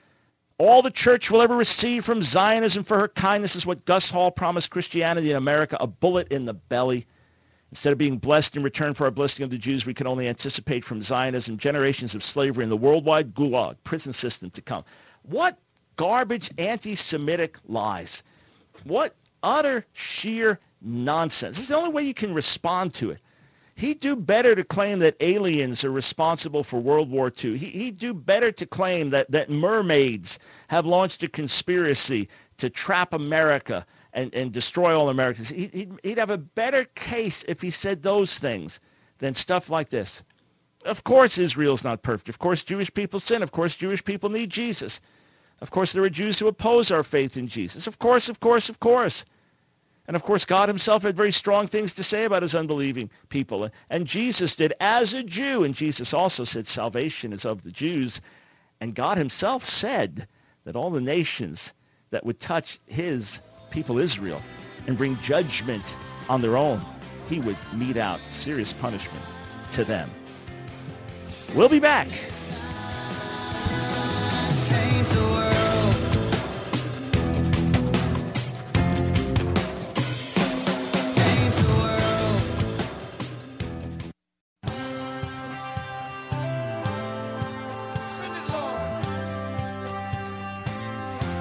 S1: All the church will ever receive from Zionism for her kindness is what Gus Hall promised Christianity in America, a bullet in the belly. Instead of being blessed in return for our blessing of the Jews, we can only anticipate from Zionism generations of slavery and the worldwide gulag prison system to come. What garbage anti-Semitic lies. What utter sheer nonsense. This is the only way you can respond to it. He'd do better to claim that aliens are responsible for World War Two. He, he'd do better to claim that, that mermaids have launched a conspiracy to trap America and, and destroy all Americans. He, he'd, he'd have a better case if he said those things than stuff like this. Of course Israel's not perfect. Of course Jewish people sin. Of course Jewish people need Jesus. Of course there are Jews who oppose our faith in Jesus. Of course, of course, of course. And of course, God himself had very strong things to say about his unbelieving people. And Jesus did as a Jew. And Jesus also said salvation is of the Jews. And God himself said that all the nations that would touch his people Israel and bring judgment on their own, he would mete out serious punishment to them. We'll be back. Change the world.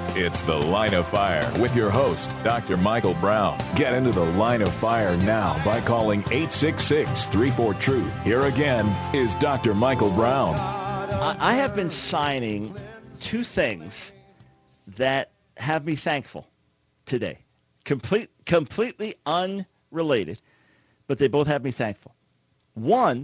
S2: It's The Line of Fire with your host, Doctor Michael Brown. Get into The Line of Fire now by calling eight six six, three four, truth. Here again is Doctor Michael Brown.
S1: I have been signing two things that have me thankful today. Complete, completely unrelated, but they both have me thankful. One,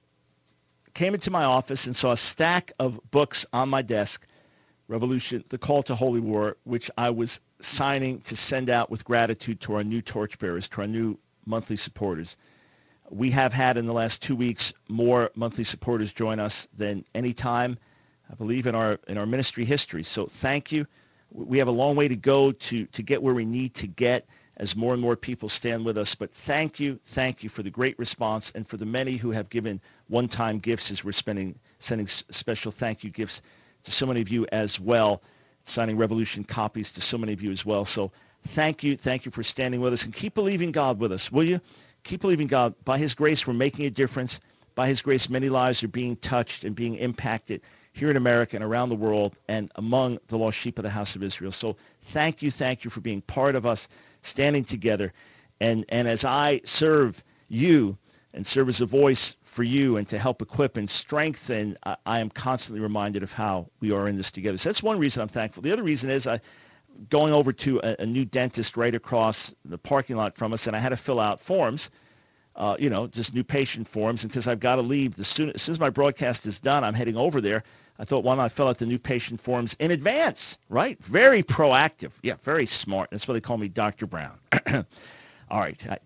S1: came into my office and saw a stack of books on my desk, Revolution, The Call to Holy War, which I was signing to send out with gratitude to our new torchbearers, to our new monthly supporters. We have had in the last two weeks more monthly supporters join us than any time, I believe, in our in our ministry history. So thank you. We have a long way to go to, to get where we need to get as more and more people stand with us. But thank you, thank you for the great response and for the many who have given one-time gifts as we're spending, sending special thank you gifts to so many of you as well, signing Revolution copies to so many of you as well. So thank you, thank you for standing with us, and keep believing God with us, will you? Keep believing God. By his grace, we're making a difference. By his grace, many lives are being touched and being impacted here in America and around the world and among the lost sheep of the house of Israel. So thank you, thank you for being part of us, standing together. And, and as I serve you and serve as a voice for you and to help equip and strengthen, I, I am constantly reminded of how we are in this together. So that's one reason I'm thankful. The other reason is I going over to a, a new dentist right across the parking lot from us, and I had to fill out forms, uh, you know, just new patient forms. And because I've got to leave, the soon, as soon as my broadcast is done, I'm heading over there. I thought, why not fill out the new patient forms in advance, right? Very proactive. Yeah, very smart. That's why they call me Doctor Brown. All right. I,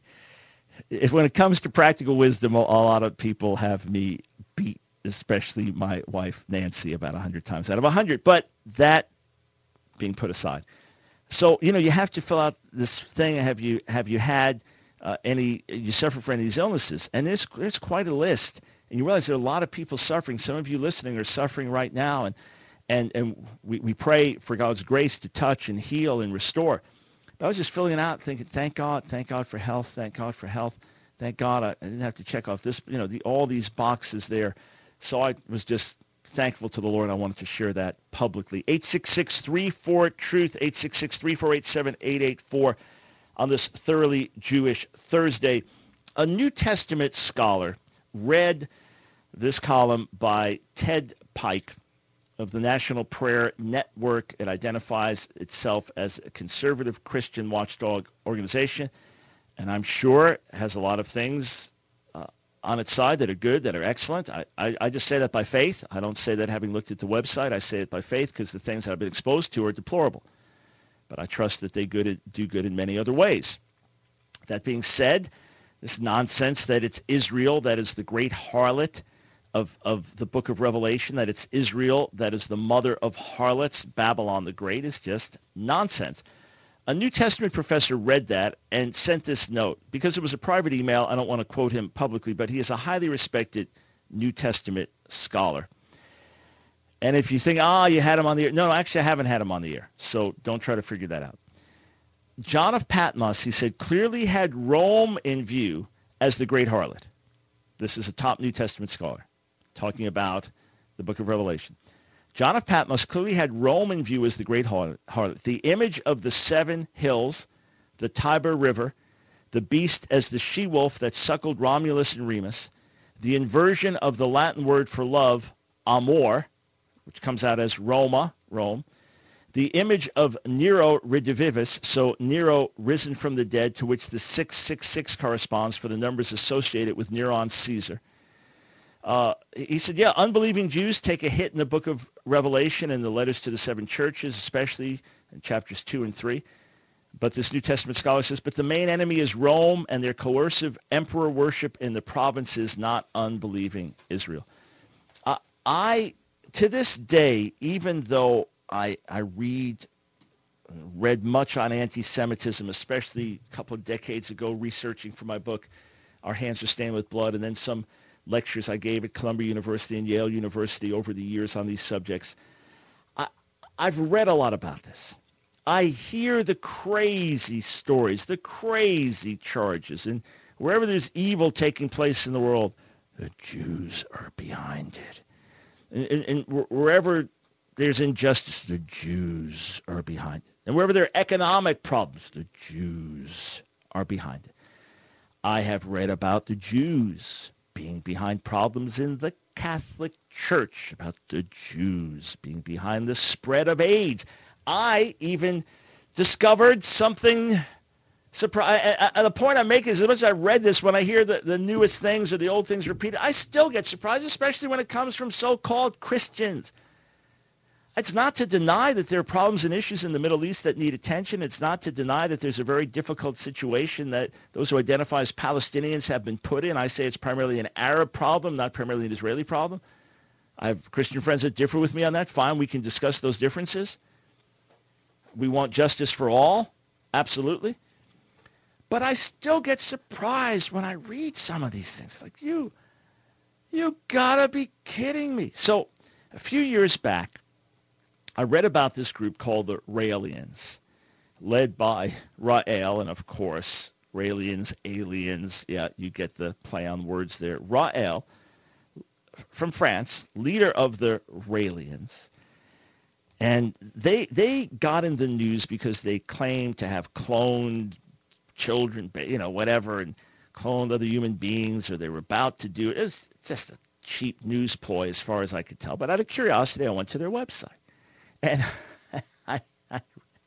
S1: if when it comes to practical wisdom, a, a lot of people have me beat, especially my wife, Nancy, about one hundred times out of one hundred. But that being put aside. So, you know, you have to fill out this thing. Have you have you had uh, any, you suffer from any of these illnesses? And there's there's quite a list. And you realize there are a lot of people suffering. Some of you listening are suffering right now. And and, and we, we pray for God's grace to touch and heal and restore. But I was just filling it out thinking, thank God, thank God for health, thank God for health. Thank God I, I didn't have to check off this, you know, the, all these boxes there. So I was just thankful to the Lord. I wanted to share that publicly. eight six six, three four, truth, eight six six, three four eight, seven eight eight four on this Thoroughly Jewish Thursday. A New Testament scholar read this column by Ted Pike of the National Prayer Network. It identifies itself as a conservative Christian watchdog organization, and I'm sure has a lot of things on its side that are good, that are excellent. I, I, I just say that by faith. I don't say that having looked at the website. I say it by faith because the things that I've been exposed to are deplorable. But I trust that they good, do good in many other ways. That being said, this nonsense that it's Israel that is the great harlot of, of the book of Revelation, that it's Israel that is the mother of harlots, Babylon the Great, is just nonsense. A New Testament professor read that and sent this note. Because it was a private email, I don't want to quote him publicly, but he is a highly respected New Testament scholar. And if you think, ah, oh, you had him on the air. No, no, actually, I haven't had him on the air, so don't try to figure that out. John of Patmos, he said, clearly had Rome in view as the great harlot. This is a top New Testament scholar talking about the book of Revelation. John of Patmos clearly had Rome in view as the great harlot. The image of the seven hills, the Tiber River, the beast as the she-wolf that suckled Romulus and Remus, the inversion of the Latin word for love, amor, which comes out as Roma, Rome, the image of Nero redivivus, so Nero risen from the dead, to which the six six six corresponds for the numbers associated with Neron Caesar. Uh, he said, yeah, unbelieving Jews take a hit in the book of Revelation and the letters to the seven churches, especially in chapters two and three. But this New Testament scholar says, but the main enemy is Rome and their coercive emperor worship in the provinces, not unbelieving Israel. Uh, I, to this day, even though I, I read, read much on anti-Semitism, especially a couple of decades ago, researching for my book, Our Hands Are Stained with Blood, and then some lectures I gave at Columbia University and Yale University over the years on these subjects. I, I've read a lot about this. I hear the crazy stories, the crazy charges, and wherever there's evil taking place in the world, the Jews are behind it. And, and, and wherever there's injustice, the Jews are behind it. And wherever there are economic problems, the Jews are behind it. I have read about the Jews being behind problems in the Catholic Church, about the Jews being behind the spread of AIDS. I even discovered something surprising. And the point I'm making is, as much as I read this, when I hear the, the newest things or the old things repeated, I still get surprised, especially when it comes from so-called Christians. It's not to deny that there are problems and issues in the Middle East that need attention. It's not to deny that there's a very difficult situation that those who identify as Palestinians have been put in. I say it's primarily an Arab problem, not primarily an Israeli problem. I have Christian friends that differ with me on that. Fine, we can discuss those differences. We want justice for all, absolutely. But I still get surprised when I read some of these things. Like, you, you gotta be kidding me. So a few years back, I read about this group called the Raelians, led by Rael, and of course, Raelians, aliens, yeah, you get the play on words there. Rael, from France, leader of the Raelians, and they they got in the news because they claimed to have cloned children, you know, whatever, and cloned other human beings, or they were about to do it. It was just a cheap news ploy as far as I could tell. But out of curiosity, I went to their website. And I, I,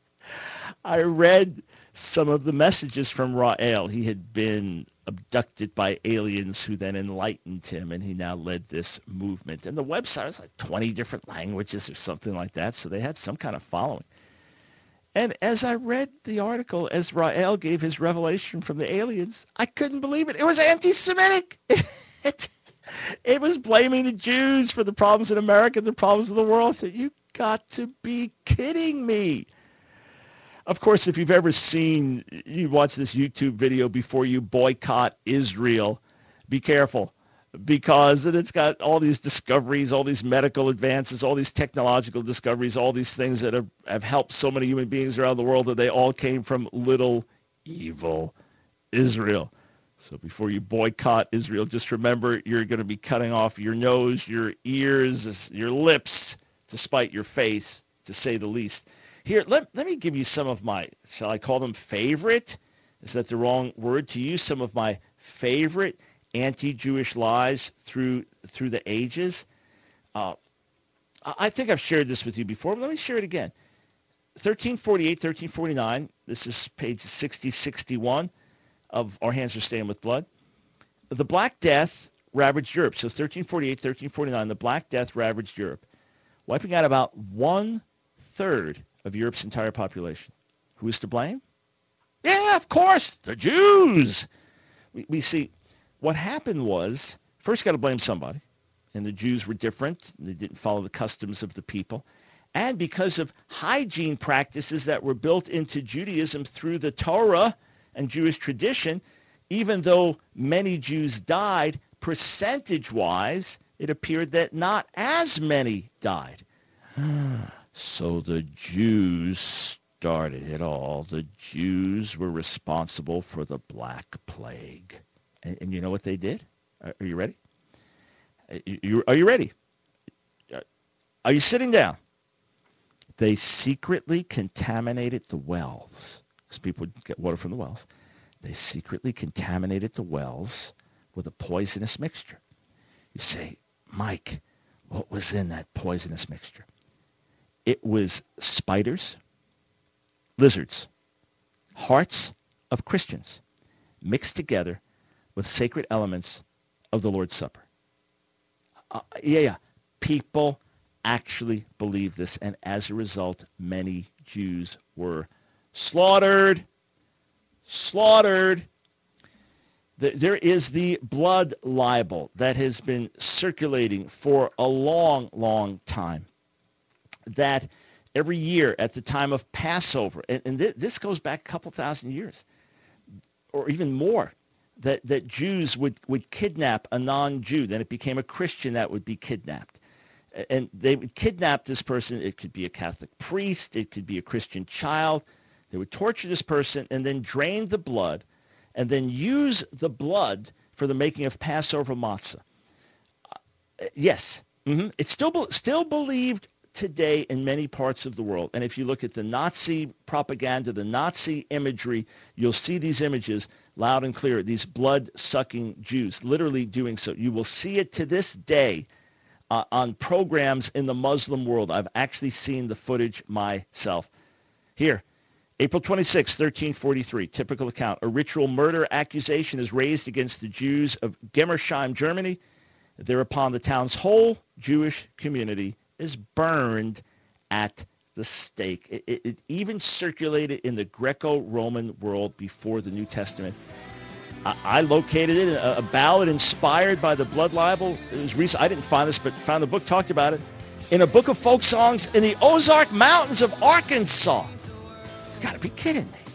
S1: I read some of the messages from Rael. He had been abducted by aliens who then enlightened him, and he now led this movement. And the website was like twenty different languages or something like that, so they had some kind of following. And as I read the article, as Rael gave his revelation from the aliens, I couldn't believe it. It was anti-Semitic. It, it was blaming the Jews for the problems in America, the problems of the world. So you got to be kidding me. Of course, if you've ever seen, you watch this YouTube video before you boycott Israel, be careful, because it's got all these discoveries, all these medical advances, all these technological discoveries, all these things that have, have helped so many human beings around the world, that they all came from little evil Israel. So before you boycott Israel, just remember you're going to be cutting off your nose, your ears, your lips, to spite your face, to say the least. Here, let, let me give you some of my, shall I call them favorite? Is that the wrong word to use? Some of my favorite anti-Jewish lies through through the ages. Uh, I think I've shared this with you before, but let me share it again. thirteen forty-eight, thirteen forty-nine, this is page sixty sixty-one of Our Hands Are Stained with Blood. The Black Death ravaged Europe. So thirteen forty-eight, thirteen forty-nine, the Black Death ravaged Europe, wiping out about one-third of Europe's entire population. Who is to blame? Yeah, of course, the Jews. We, we see what happened was, first got to blame somebody, and the Jews were different. They didn't follow the customs of the people. And because of hygiene practices that were built into Judaism through the Torah and Jewish tradition, even though many Jews died, percentage-wise, it appeared that not as many died. So the Jews started it all. The Jews were responsible for the Black Plague. And, and you know what they did? Are, are you ready? You, you, are you ready? Are you sitting down? They secretly contaminated the wells, because people would get water from the wells. They secretly contaminated the wells with a poisonous mixture. You say, Mike, what was in that poisonous mixture? It was spiders, lizards, hearts of Christians mixed together with sacred elements of the Lord's Supper. Uh, yeah, yeah. People actually believed this, and as a result, many Jews were slaughtered. Slaughtered. There is the blood libel that has been circulating for a long, long time, that every year at the time of Passover, and, and th- this goes back a couple thousand years, or even more, that, that Jews would, would kidnap a non-Jew. Then it became a Christian that would be kidnapped. And they would kidnap this person. It could be a Catholic priest. It could be a Christian child. They would torture this person and then drain the blood and then use the blood for the making of Passover matzah. Uh, yes, mm-hmm. It's still, still believed today in many parts of the world. And if you look at the Nazi propaganda, the Nazi imagery, you'll see these images loud and clear, these blood-sucking Jews literally doing so. You will see it to this day uh, on programs in the Muslim world. I've actually seen the footage myself. Here, April twenty-sixth, thirteen forty-three, typical account. A ritual murder accusation is raised against the Jews of Gemmersheim, Germany. Thereupon the town's whole Jewish community is burned at the stake. It, it, it even circulated in the Greco-Roman world before the New Testament. I, I located it, a, a ballad inspired by the blood libel. It was recent. I didn't find this, but found the book, talked about it. In a book of folk songs in the Ozark Mountains of Arkansas. You gotta be kidding me.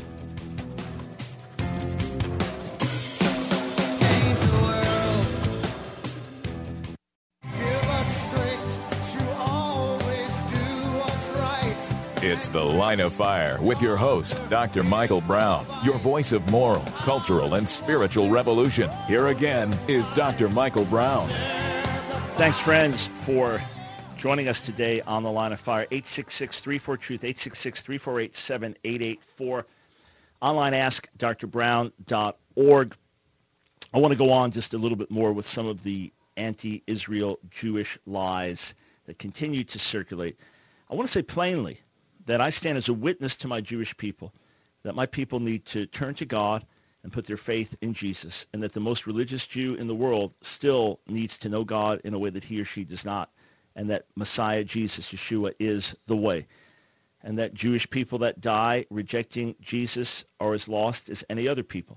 S2: It's The Line of Fire with your host, Doctor Michael Brown, your voice of moral, cultural, and spiritual revolution. Here again is Doctor Michael Brown.
S1: Thanks, friends, for joining us today on The Line of Fire. eight six six, three four, truth, eight six six, three four eight, seven eight eight four. Online ask dr brown dot org. I want to go on just a little bit more with some of the anti-Israel Jewish lies that continue to circulate. I want to say plainly that I stand as a witness to my Jewish people, that my people need to turn to God and put their faith in Jesus, and that the most religious Jew in the world still needs to know God in a way that he or she does not, and that Messiah Jesus, Yeshua, is the way, and that Jewish people that die rejecting Jesus are as lost as any other people,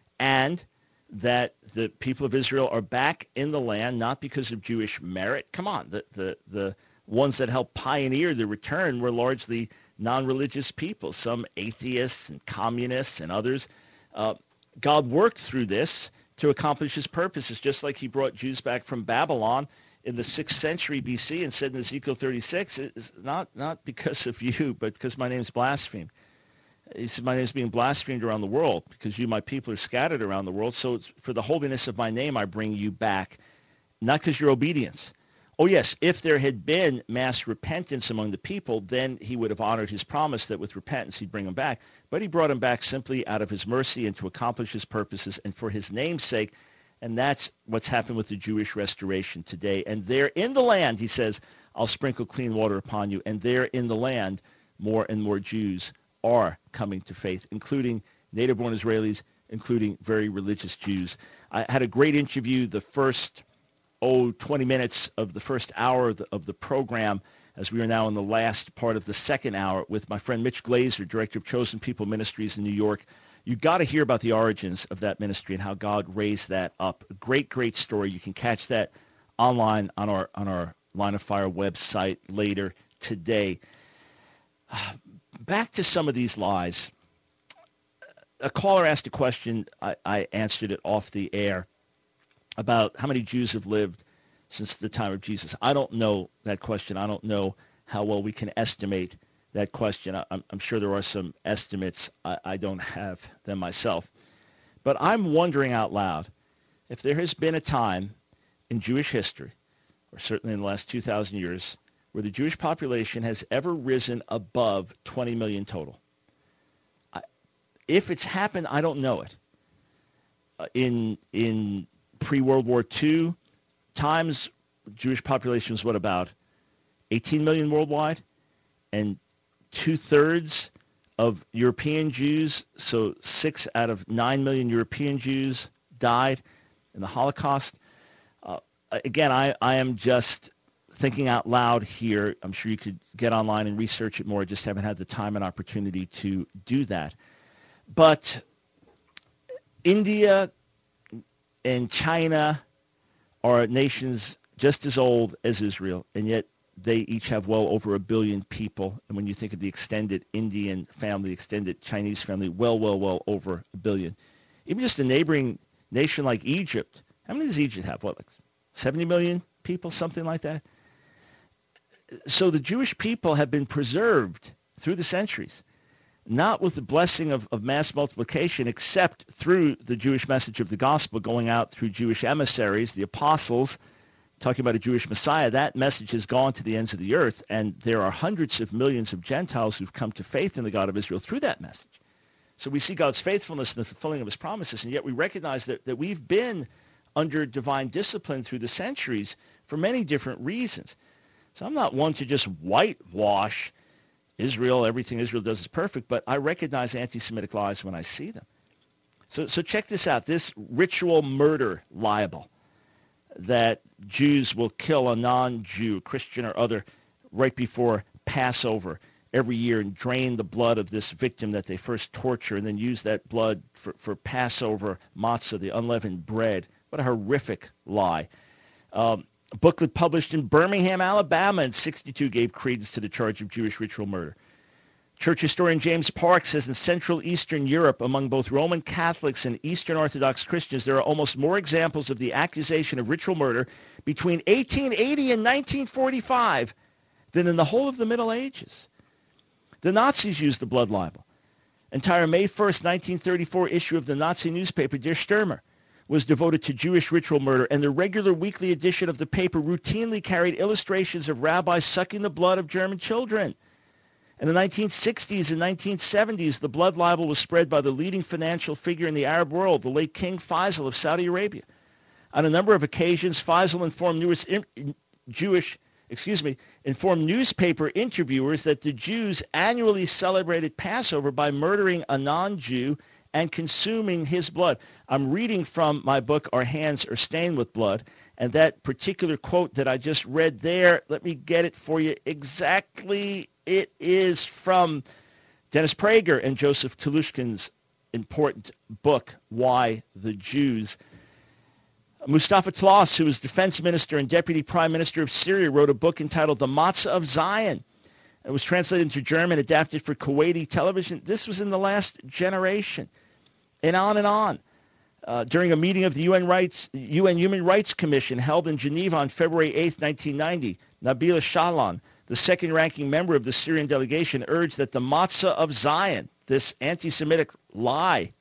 S1: and that the people of Israel are back in the land not because of Jewish merit. Come on, the the the ones that helped pioneer the return were largely non-religious people, some atheists and communists and others. Uh, God worked through this to accomplish his purposes, just like he brought Jews back from Babylon in the sixth century B C and said in Ezekiel thirty-six, it's not, not because of you, but because my name's blasphemed. He said, my name is being blasphemed around the world because you, my people, are scattered around the world. So it's for the holiness of my name, I bring you back, not because your obedience. Oh, yes, if there had been mass repentance among the people, then he would have honored his promise that with repentance he'd bring them back. But he brought them back simply out of his mercy and to accomplish his purposes and for his name's sake. And that's what's happened with the Jewish restoration today. And there in the land, he says, I'll sprinkle clean water upon you. And there in the land, more and more Jews are coming to faith, including native-born Israelis, including very religious Jews. I had a great interview the first oh, twenty minutes of the first hour of the, of the program, as we are now in the last part of the second hour, with my friend Mitch Glazer, director of Chosen People Ministries in New York. You got to hear about the origins of that ministry and how God raised that up. A great, great story. You can catch that online on our on our Line of Fire website later today. Uh, back to some of these lies. A caller asked a question. I, I answered it off the air about how many Jews have lived since the time of Jesus. I don't know that question. I don't know how well we can estimate that question. I, I'm, I'm sure there are some estimates. I, I don't have them myself. But I'm wondering out loud if there has been a time in Jewish history, or certainly in the last two thousand years, where the Jewish population has ever risen above twenty million total. I, if it's happened, I don't know it. Uh, in in pre-World War Two times, Jewish population was what, about eighteen million worldwide? And two-thirds of European Jews, so six out of nine million European Jews died in the Holocaust. Uh, again, I, I am just thinking out loud here. I'm sure you could get online and research it more. I just haven't had the time and opportunity to do that. But India and China are nations just as old as Israel, and yet they each have well over a billion people. And when you think of the extended Indian family, extended Chinese family, well, well, well over a billion. Even just a neighboring nation like Egypt, how many does Egypt have? What, like seventy million people, something like that? So the Jewish people have been preserved through the centuries, not with the blessing of, of mass multiplication, except through the Jewish message of the gospel going out through Jewish emissaries, the apostles, talking about a Jewish Messiah, that message has gone to the ends of the earth, and there are hundreds of millions of Gentiles who've come to faith in the God of Israel through that message. So we see God's faithfulness in the fulfilling of his promises, and yet we recognize that, that we've been under divine discipline through the centuries for many different reasons. So I'm not one to just whitewash Israel. Everything Israel does is perfect, but I recognize anti-Semitic lies when I see them. So, so check this out, this ritual murder libel that Jews will kill a non-Jew, Christian or other, right before Passover every year and drain the blood of this victim that they first torture and then use that blood for, for Passover matzah, the unleavened bread. What a horrific lie. Um, a booklet published in Birmingham, Alabama in sixty-two gave credence to the charge of Jewish ritual murder. Church historian James Park says in Central Eastern Europe, among both Roman Catholics and Eastern Orthodox Christians, there are almost more examples of the accusation of ritual murder between eighteen eighty and nineteen forty-five than in the whole of the Middle Ages. The Nazis used the blood libel. Entire May first, nineteen thirty-four issue of the Nazi newspaper Der Stürmer was devoted to Jewish ritual murder, and the regular weekly edition of the paper routinely carried illustrations of rabbis sucking the blood of German children. In the nineteen sixties and nineteen seventies, the blood libel was spread by the leading financial figure in the Arab world, the late King Faisal of Saudi Arabia. On a number of occasions, Faisal informed Jewish, Jewish, excuse me, informed newspaper interviewers that the Jews annually celebrated Passover by murdering a non-Jew and consuming his blood. I'm reading from my book, Our Hands Are Stained with Blood, and that particular quote that I just read there, let me get it for you exactly. It is from Dennis Prager and Joseph Telushkin's important book, Why the Jews. Mustafa Tlass, who was defense minister and deputy prime minister of Syria, wrote a book entitled The Matzah of Zion. It was translated into German, adapted for Kuwaiti television. This was in the last generation, and on and on. Uh, during a meeting of the U N Rights, U N Human Rights Commission held in Geneva on February eighth, nineteen ninety, Nabila Shalan, the second-ranking member of the Syrian delegation, urged that the Matzah of Zion, this anti-Semitic lie,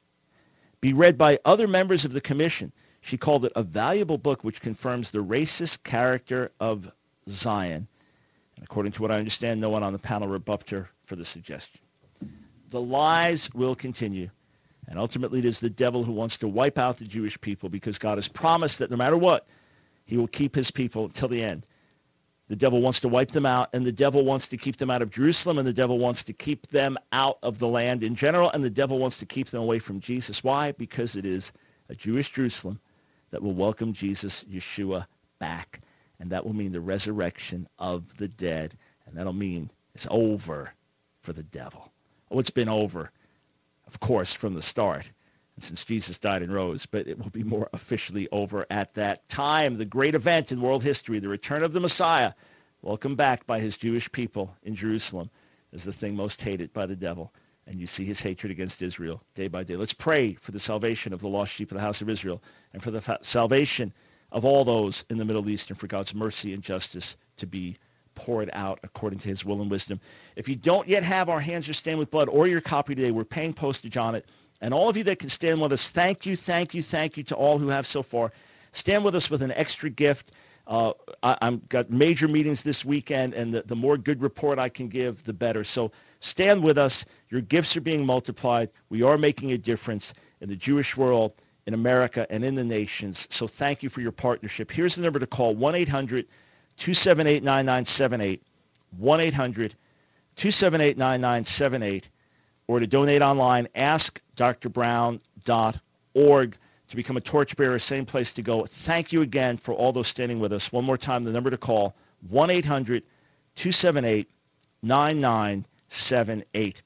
S1: be read by other members of the commission. She called it a valuable book which confirms the racist character of Zion. And according to what I understand, no one on the panel rebuffed her for the suggestion. The lies will continue. And ultimately, it is the devil who wants to wipe out the Jewish people because God has promised that no matter what, he will keep his people until the end. The devil wants to wipe them out, and the devil wants to keep them out of Jerusalem, and the devil wants to keep them out of the land in general, and the devil wants to keep them away from Jesus. Why? Because it is a Jewish Jerusalem that will welcome Jesus, Yeshua, back. And that will mean the resurrection of the dead, and that'll mean it's over for the devil. Oh, it's been over, of course, from the start, and since Jesus died and rose, but it will be more officially over at that time. The great event in world history, the return of the Messiah, welcomed back by his Jewish people in Jerusalem, is the thing most hated by the devil. And you see his hatred against Israel day by day. Let's pray for the salvation of the lost sheep of the house of Israel and for the fa- salvation of all those in the Middle East, and for God's mercy and justice to be poured out according to his will and wisdom. If you don't yet have Our Hands Are Stained with Blood or your copy today, we're paying postage on it. And all of you that can stand with us, thank you, thank you, thank you to all who have so far. Stand with us with an extra gift. Uh, I, I've got major meetings this weekend, and the, the more good report I can give, the better. So stand with us. Your gifts are being multiplied. We are making a difference in the Jewish world, in America, and in the nations. So thank you for your partnership. Here's the number to call, one eight hundred two seven eight nine nine seven eight, one eight hundred two seven eight nine nine seven eight, or to donate online, ask dr brown dot org to become a torchbearer, same place to go. Thank you again for all those standing with us. One more time, the number to call, one eight hundred two seven eight nine nine seven eight.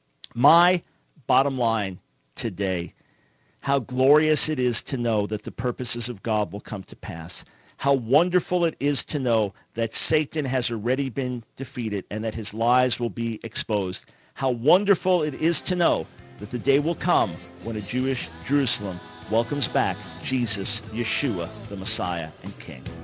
S1: My bottom line today, how glorious it is to know that the purposes of God will come to pass. How wonderful it is to know that Satan has already been defeated and that his lies will be exposed. How wonderful it is to know that the day will come when a Jewish Jerusalem welcomes back Jesus, Yeshua, the Messiah and King.